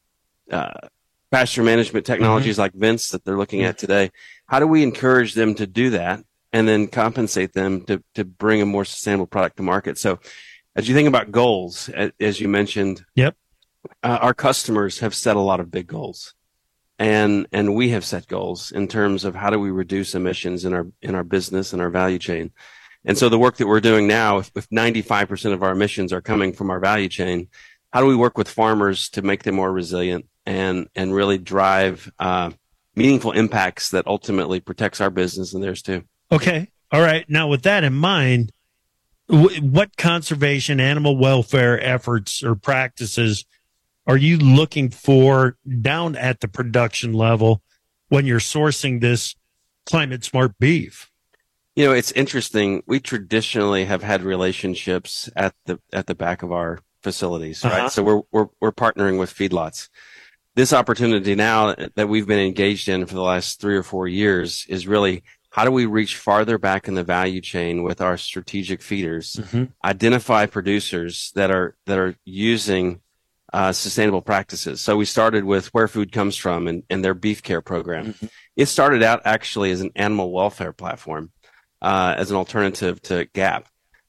uh, pasture management technologies mm-hmm. like Vince that they're looking at today? How do we encourage them to do that and then compensate them to, to bring a more sustainable product to market? So as you think about goals, as you mentioned, yep. uh, our customers have set a lot of big goals. And and we have set goals in terms of how do we reduce emissions in our in our business and our value chain. And so the work that we're doing now, if, if ninety-five percent of our emissions are coming from our value chain, how do we work with farmers to make them more resilient and and really drive uh, meaningful impacts that ultimately protects our business and theirs too? Okay. All right. Now, with that in mind, w- what conservation, animal welfare efforts or practices are you looking for down at the production level when you're sourcing this Climate Smart beef? You know, it's interesting. We traditionally have had relationships at the at the back of our facilities, right? Uh-huh. So we're we're we're partnering with feedlots. This opportunity now that we've been engaged in for the last three or four years is really how do we reach farther back in the value chain with our strategic feeders, mm-hmm. identify producers that are that are using Uh, sustainable practices. So we started with Where Food Comes From and, and their beef care program. Mm-hmm. It started out actually as an animal welfare platform, uh, as an alternative to GAP.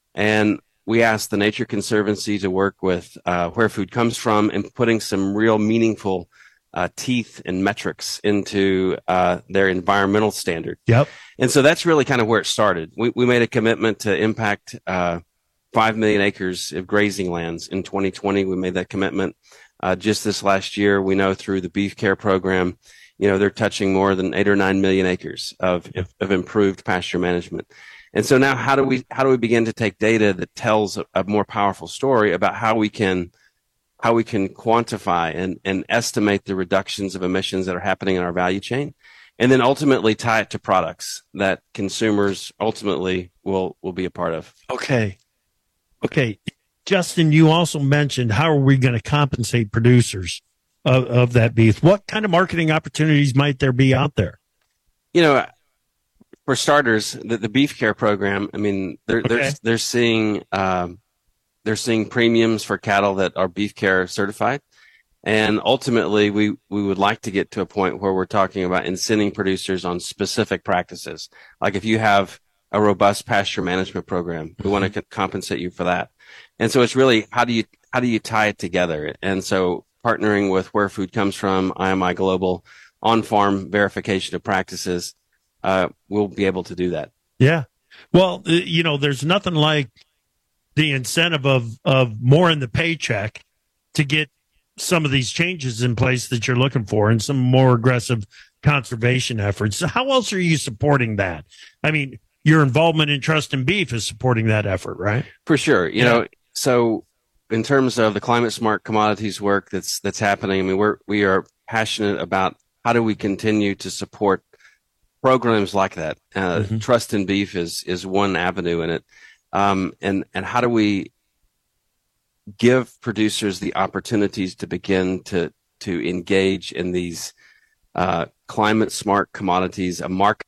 And we asked the Nature Conservancy to work with uh, Where Food Comes From and putting some real meaningful uh, teeth and metrics into uh, their environmental standard. Yep. And so that's really kind of where it started. We, we made a commitment to impact uh, Five million acres of grazing lands in twenty twenty. We made that commitment uh, just this last year. We know through the beef care program, you know, they're touching more than eight or nine million acres of, of, of improved pasture management. And so now how do we, how do we begin to take data that tells a, a more powerful story about how we can, how we can quantify and, and estimate the reductions of emissions that are happening in our value chain, and then ultimately tie it to products that consumers ultimately will, will be a part of. Okay. Okay, Justin, you also mentioned how are we going to compensate producers of, of that beef? What kind of marketing opportunities might there be out there? You know, for starters, the, the beef care program, I mean, they're okay. they're they're seeing um, they're seeing premiums for cattle that are beef care certified, And ultimately, we, we would like to get to a point where we're talking about incenting producers on specific practices. Like if you have a robust pasture management program, we want to compensate you for that. And so it's really, how do you, how do you tie it together? And so partnering with Where Food Comes From, I M I Global, on-farm verification of practices, uh, we'll be able to do that. Yeah. Well, you know, there's nothing like the incentive of, of more in the paycheck to get some of these changes in place that you're looking for and some more aggressive conservation efforts. So how else are you supporting that? I mean, your involvement in Trust in Beef is supporting that effort, right? For sure. You yeah. know, so in terms of the climate smart commodities work that's, that's happening, I mean, we're, we are passionate about how do we continue to support programs like that. Uh, mm-hmm. Trust in Beef is, is one avenue in it. Um, and, and how do we give producers the opportunities to begin to, to engage in these, uh, climate smart commodities, a market?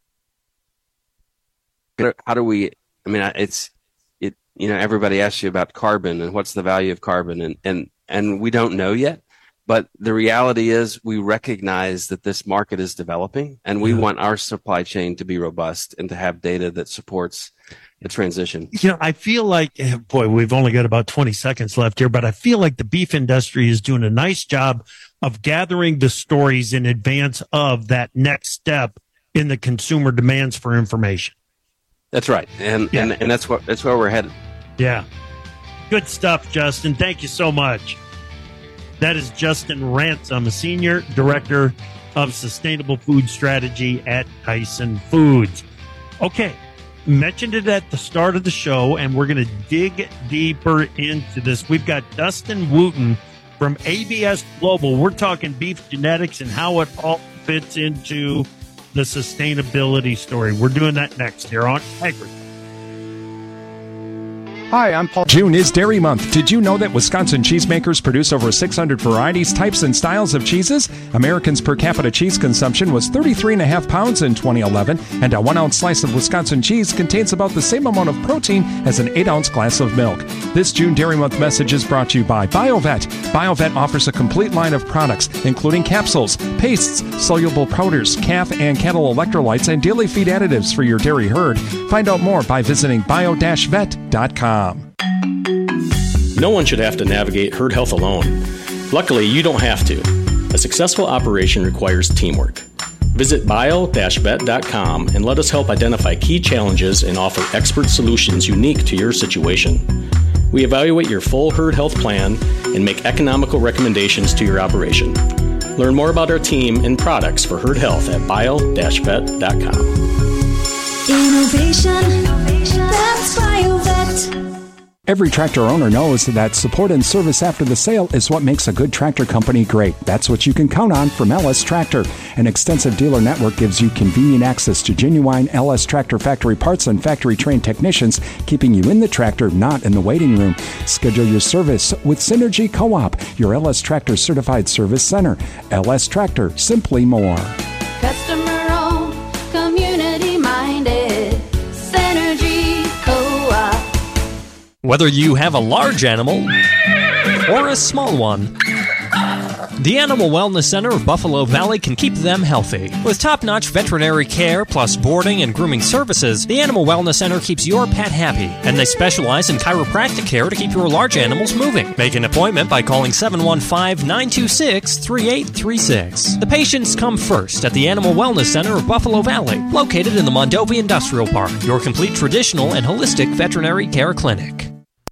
How do we, I mean, it's, it, you know, everybody asks you about carbon and what's the value of carbon, and, and, and we don't know yet, but the reality is we recognize that this market is developing, and we yeah. want our supply chain to be robust and to have data that supports the transition. You know, I feel like, boy, we've only got about twenty seconds left here, but I feel like the beef industry is doing a nice job of gathering the stories in advance of that next step in the consumer demands for information. That's right. And, yeah. and, and that's what, that's where we're headed. Yeah. Good stuff, Justin. Thank you so much. That is Justin Ransom, a Senior Director of Sustainable Food Strategy at Tyson Foods. Okay. Mentioned it at the start of the show, and we're going to dig deeper into this. We've got Dustin Wooten from A B S Global. We're talking beef genetics and how it all fits into the sustainability story. We're doing that next here on Agri. Hi, I'm Paul. June is Dairy Month. Did you know that Wisconsin cheesemakers produce over six hundred varieties, types, and styles of cheeses? Americans' per capita cheese consumption was thirty-three and a half pounds in twenty eleven, and a one ounce slice of Wisconsin cheese contains about the same amount of protein as an eight ounce glass of milk. This June Dairy Month message is brought to you by BioVet. BioVet offers a complete line of products, including capsules, pastes, soluble powders, calf and cattle electrolytes, and daily feed additives for your dairy herd. Find out more by visiting bio dash vet dot com. No one should have to navigate herd health alone. Luckily, you don't have to. A successful operation requires teamwork. Visit bio dash vet dot com and let us help identify key challenges and offer expert solutions unique to your situation. We evaluate your full herd health plan and make economical recommendations to your operation. Learn more about our team and products for herd health at bio dash vet dot com. Innovation, that's BioVet. Every tractor owner knows that support and service after the sale is what makes a good tractor company great. That's what you can count on from L S Tractor. An extensive dealer network gives you convenient access to genuine L S Tractor factory parts and factory-trained technicians, keeping you in the tractor, not in the waiting room. Schedule your service with Synergy Co-op, your L S Tractor certified service center. L S Tractor, simply more. Customer-owned, community-minded, Synergy Co-op. Whether you have a large animal or a small one, the Animal Wellness Center of Buffalo Valley can keep them healthy. With top-notch veterinary care plus boarding and grooming services, the Animal Wellness Center keeps your pet happy, and they specialize in chiropractic care to keep your large animals moving. Make an appointment by calling seven one five, nine two six, three eight three six. The patients come first at the Animal Wellness Center of Buffalo Valley, located in the Mondovi Industrial Park, your complete traditional and holistic veterinary care clinic.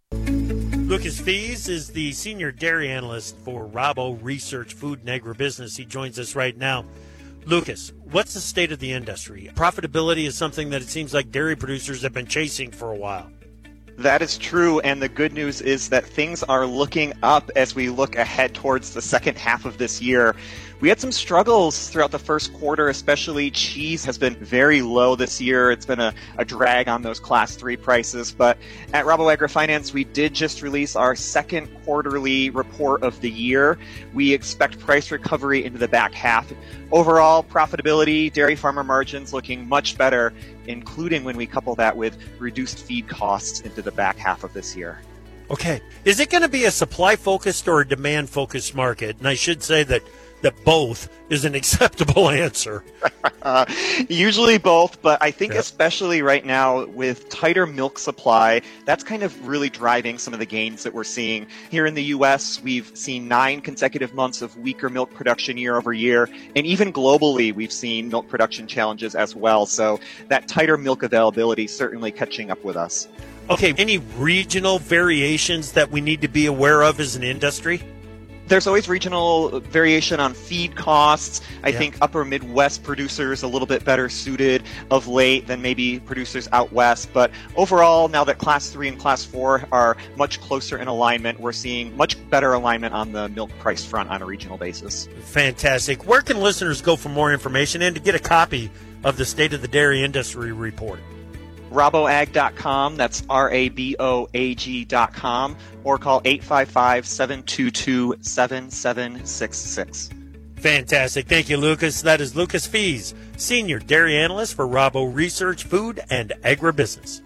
Lucas Fees is the senior dairy analyst for Rabo Research Food and Agribusiness. He joins us right now. Lucas, what's the state of the industry? Profitability is something that it seems like dairy producers have been chasing for a while. That is true, and the good news is that things are looking up as we look ahead towards the second half of this year. We had some struggles throughout the first quarter, especially cheese has been very low this year. It's been a, a drag on those class three prices. But at Rabo AgriFinance, we did just release our second quarterly report of the year. We expect price recovery into the back half. Overall profitability, dairy farmer margins looking much better, including when we couple that with reduced feed costs into the back half of this year. Okay. Is it going to be a supply-focused or a demand-focused market? And I should say that, that both is an acceptable answer. uh, usually both, but I think yep. especially right now with tighter milk supply, that's kind of really driving some of the gains that we're seeing. Here in the U S, we've seen nine consecutive months of weaker milk production year over year, and even globally, we've seen milk production challenges as well. So that tighter milk availability certainly catching up with us. Okay, any regional variations that we need to be aware of as an industry? There's always regional variation on feed costs. I yeah. think upper Midwest producers a little bit better suited of late than maybe producers out west. But overall, now that class three and class four are much closer in alignment, we're seeing much better alignment on the milk price front on a regional basis. Fantastic. Where can listeners go for more information and to get a copy of the State of the Dairy Industry Report? Raboag dot com, that's R A B O A G dot com, or call eight five five, seven two two, seven seven six six. Fantastic. Thank you, Lucas. That is Lucas Fees, Senior Dairy Analyst for Rabo Research, Food, and Agribusiness.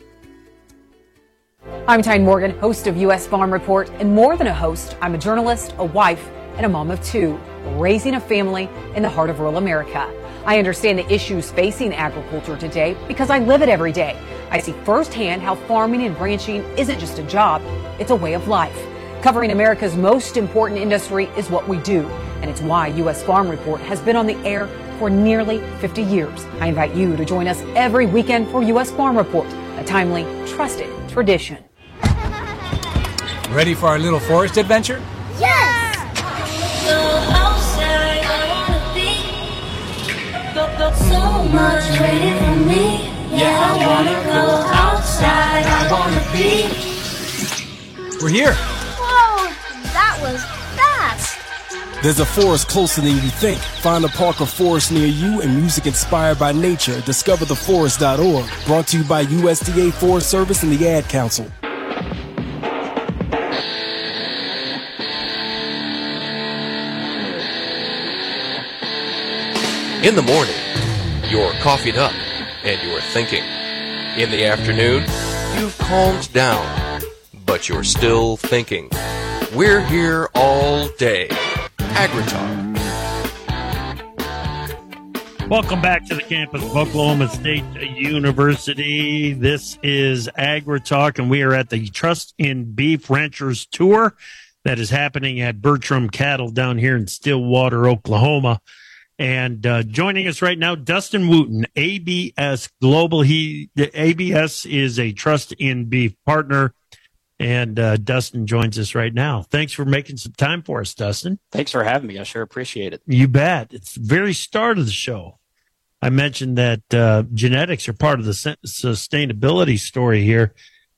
I'm Tyne Morgan, host of U S Farm Report, and more than a host, I'm a journalist, a wife, and a mom of two, raising a family in the heart of rural America. I understand the issues facing agriculture today because I live it every day. I see firsthand how farming and ranching isn't just a job, it's a way of life. Covering America's most important industry is what we do, and it's why U S Farm Report has been on the air for nearly fifty years. I invite you to join us every weekend for U S Farm Report, a timely, trusted tradition. Ready for our little forest adventure? Yes! So outside, I wanna be. Go, go, so much waiting for me. Yeah, I wanna go outside, I wanna be. We're here. Whoa, that was fast. There's a forest closer than you think. Find a park or forest near you and music inspired by nature. Discover the forest dot org. Brought to you by U S D A Forest Service and the Ad Council. In the morning, you're coffeeing up and you're thinking. In the afternoon, you've calmed down, but you're still thinking. We're here all day. AgriTalk. Welcome back to the campus of Oklahoma State University. This is AgriTalk, and we are at the Trust in Beef Ranchers Tour that is happening at Bertram Cattle down here in Stillwater, Oklahoma. And uh, joining us right now, Dustin Wooten, A B S Global. He, the A B S is a Trust in Beef partner, and uh, Dustin joins us right now. Thanks for making some time for us, Dustin. Thanks for having me. I sure appreciate it. You bet. It's the very start of the show. I mentioned that uh, genetics are part of the sustainability story here.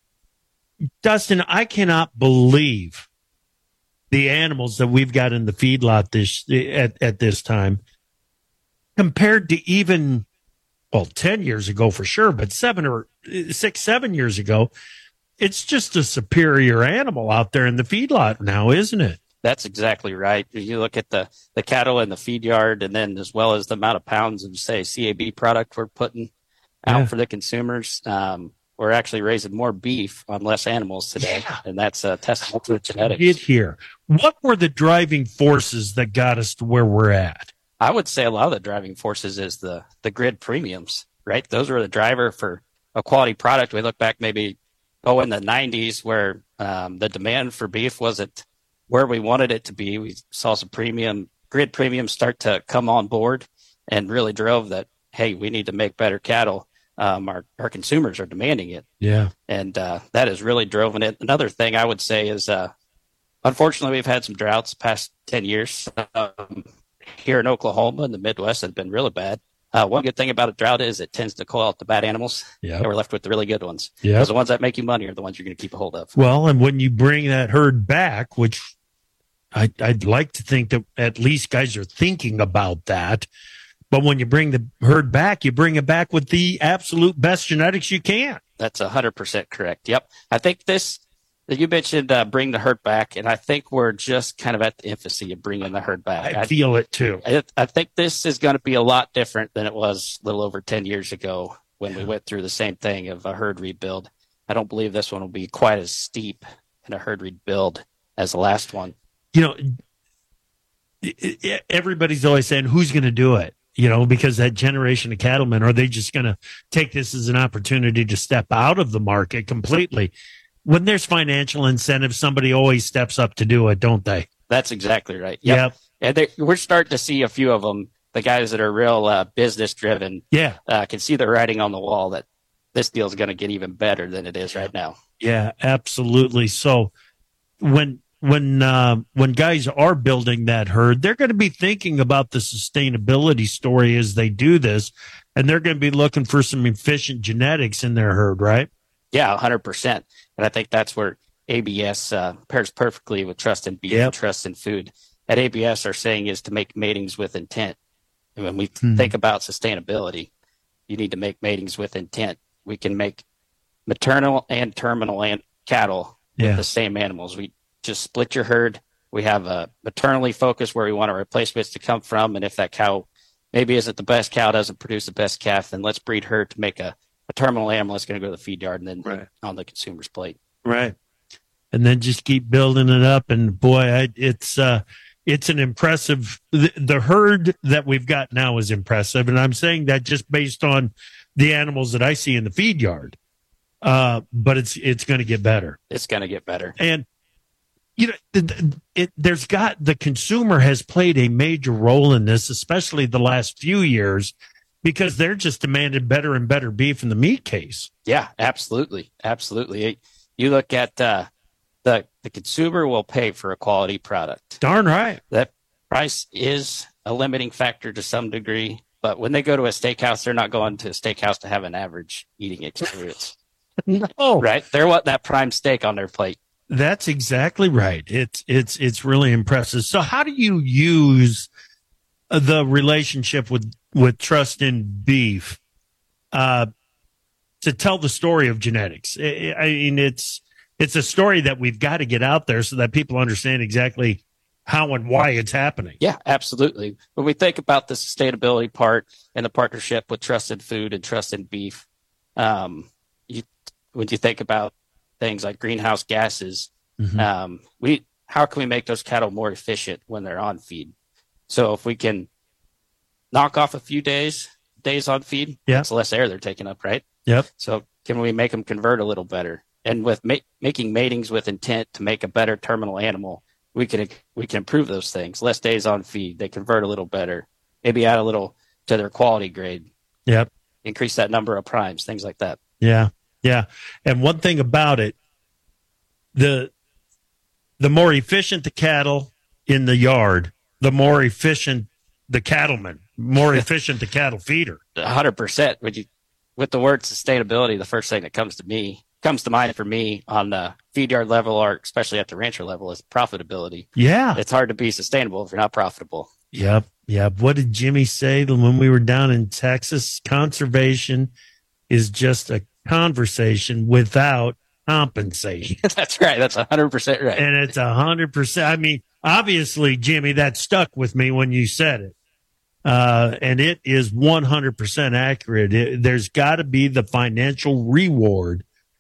Dustin, I cannot believe the animals that we've got in the feedlot this at, at this time, compared to even, well, ten years ago for sure, but seven or six, seven years ago, it's just a superior animal out there in the feedlot now, isn't it? That's exactly right. You look at the, the cattle in the feed yard, and then as well as the amount of pounds of, say, C A B product we're putting out yeah. for the consumers. Um, we're actually raising more beef on less animals today, yeah. and that's a testament to genetics. Get here. What were the driving forces that got us to where we're at? I would say a lot of the driving forces is the, the grid premiums, right? Those were the driver for a quality product. We look back maybe, oh, in the nineties where um, the demand for beef wasn't where we wanted it to be. We saw some premium, grid premiums start to come on board and really drove that, hey, we need to make better cattle. Um, our, our consumers are demanding it. Yeah. And uh, that has really driven it. Another thing I would say is, uh, unfortunately, we've had some droughts the past ten years. Um, Here in Oklahoma and the Midwest has been really bad. Uh, one good thing about a drought is it tends to call out the bad animals. Yeah, and we're left with the really good ones. Yeah, because the ones that make you money are the ones you're going to keep a hold of. Well, and when you bring that herd back, which I, I'd like to think that at least guys are thinking about that. But when you bring the herd back, you bring it back with the absolute best genetics you can. That's one hundred percent correct. Yep. I think this. You mentioned uh, bring the herd back, and I think we're just kind of at the infancy of bringing the herd back. I, I feel it, too. I, I think this is going to be a lot different than it was a little over ten years ago when yeah. we went through the same thing of a herd rebuild. I don't believe this one will be quite as steep and a herd rebuild as the last one. You know, everybody's always saying, who's going to do it? You know, because that generation of cattlemen, are they just going to take this as an opportunity to step out of the market completely? When there's financial incentives, somebody always steps up to do it, don't they? That's exactly right. Yep. Yep. And they, we're starting to see a few of them, the guys that are real uh, business driven. Yeah. Uh, can see the writing on the wall that this deal is going to get even better than it is right now. Yeah, absolutely. So when when uh, when guys are building that herd, they're going to be thinking about the sustainability story as they do this, and they're going to be looking for some efficient genetics in their herd, right? Yeah, one hundred percent. And I think that's where A B S uh, pairs perfectly with Trust in Beef Yep. and Trust in Food. At A B S, our saying is to make matings with intent. And when we Hmm. think about sustainability, you need to make matings with intent. We can make maternal and terminal and cattle with Yeah. the same animals. We just split your herd. We have a maternally focus where we want our replacements to come from. And if that cow maybe isn't the best cow, doesn't produce the best calf, then let's breed her to make a, a terminal animal that's going to go to the feed yard and then Right. on the consumer's plate. Right. And then just keep building it up. And boy, I, it's uh, it's an impressive. The, the herd that we've got now is impressive, and I'm saying that just based on the animals that I see in the feed yard. Uh, but it's it's going to get better. It's going to get better. And you know, it, it, there's got the consumer has played a major role in this, especially the last few years, because they're just demanding better and better beef in the meat case. Yeah, absolutely. Absolutely. You look at uh, the the consumer will pay for a quality product. Darn right. That price is a limiting factor to some degree, but when they go to a steakhouse, they're not going to a steakhouse to have an average eating experience. No. Right? They're wanting that prime steak on their plate. That's exactly right. It's it's it's really impressive. So how do you use the relationship with with Trust in Beef uh, to tell the story of genetics? I, I mean, it's it's a story that we've got to get out there so that people understand exactly how and why it's happening. Yeah, absolutely. When we think about the sustainability part and the partnership with Trust in Food and Trust in Beef, um, you when you think about things like greenhouse gases, Mhm. um, we how can we make those cattle more efficient when they're on feed? So if we can knock off a few days days on feed, Yeah. that's less air they're taking up, right? Yep. So can we make them convert a little better? And with ma- making matings with intent to make a better terminal animal, we can we can improve those things. Less days on feed, they convert a little better. Maybe add a little to their quality grade. Yep. Increase that number of primes, things like that. Yeah. Yeah. And one thing about it, the the more efficient the cattle in the yard, the more efficient the cattleman, more efficient the cattle feeder. A hundred percent. Would you, with the word sustainability, the first thing that comes to me comes to mind for me on the feed yard level, or especially at the rancher level, is profitability. Yeah. It's hard to be sustainable if you're not profitable. Yep. Yep. What did Jimmy say when we were down in Texas? Conservation is just a conversation without compensation. That's right. That's a hundred percent right. And it's a hundred percent. I mean, obviously, Jimmy, that stuck with me when you said it. Uh, and it is one hundred percent accurate. It, there's got to be the financial reward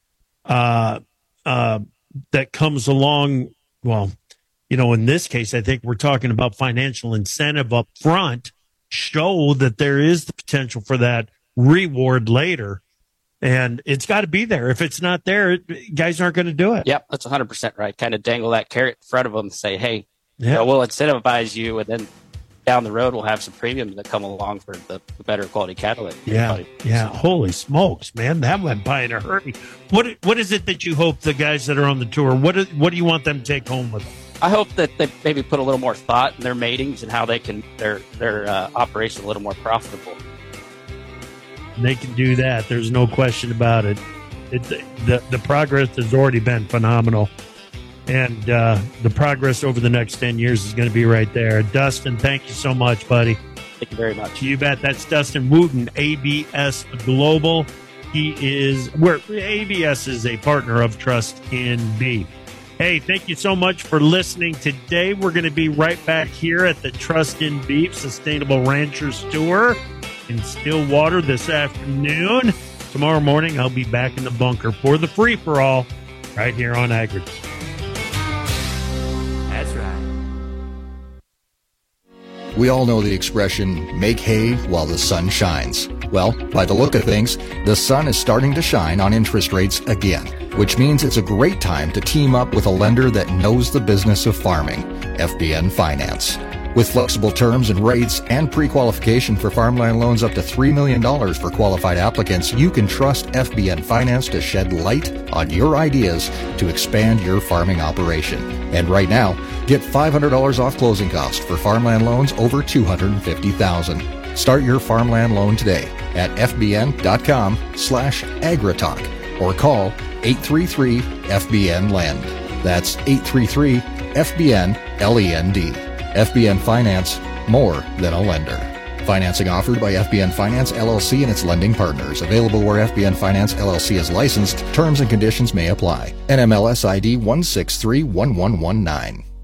uh, uh, that comes along. Well, you know, in this case, I think we're talking about financial incentive up front, show that there is the potential for that reward later. And it's got to be there. If it's not there, guys aren't going to do it. Yep, that's one hundred percent right. Kind of dangle that carrot in front of them and say, hey, Yeah. you know, we'll incentivize you, and then down the road, we'll have some premiums that come along for the, the better quality cattle. that Yeah, everybody- yeah. Holy smokes, man! That went by in a hurry. What What is it that you hope the guys that are on the tour? What is, What do you want them to take home with them? I hope that they maybe put a little more thought in their matings and how they can their their uh, operation a little more profitable. They can do that. There's no question about it. It the the progress has already been phenomenal, and uh, the progress over the next ten years is going to be right there. Dustin, thank you so much, buddy. Thank you very much. You bet. That's Dustin Wooten, A B S Global. He is where A B S is a partner of Trust in Beef. Hey, thank you so much for listening today. We're going to be right back here at the Trust in Beef Sustainable Ranchers Tour in Stillwater this afternoon. Tomorrow morning, I'll be back in the bunker for the free-for-all right here on Agri. We all know the expression, make hay while the sun shines. Well, by the look of things, the sun is starting to shine on interest rates again, which means it's a great time to team up with a lender that knows the business of farming, F B N Finance. With flexible terms and rates and pre-qualification for farmland loans up to three million dollars for qualified applicants, you can trust F B N Finance to shed light on your ideas to expand your farming operation. And right now, get five hundred dollars off closing costs for farmland loans over two hundred fifty thousand dollars. Start your farmland loan today at fbn.com slash agritalk or call eight three three F B N Lend. That's eight three three F B N L E N D. F B N Finance, more than a lender. Financing offered by F B N Finance, L L C and its lending partners. Available where F B N Finance, L L C is licensed. Terms and conditions may apply. N M L S I D one six three one one one nine.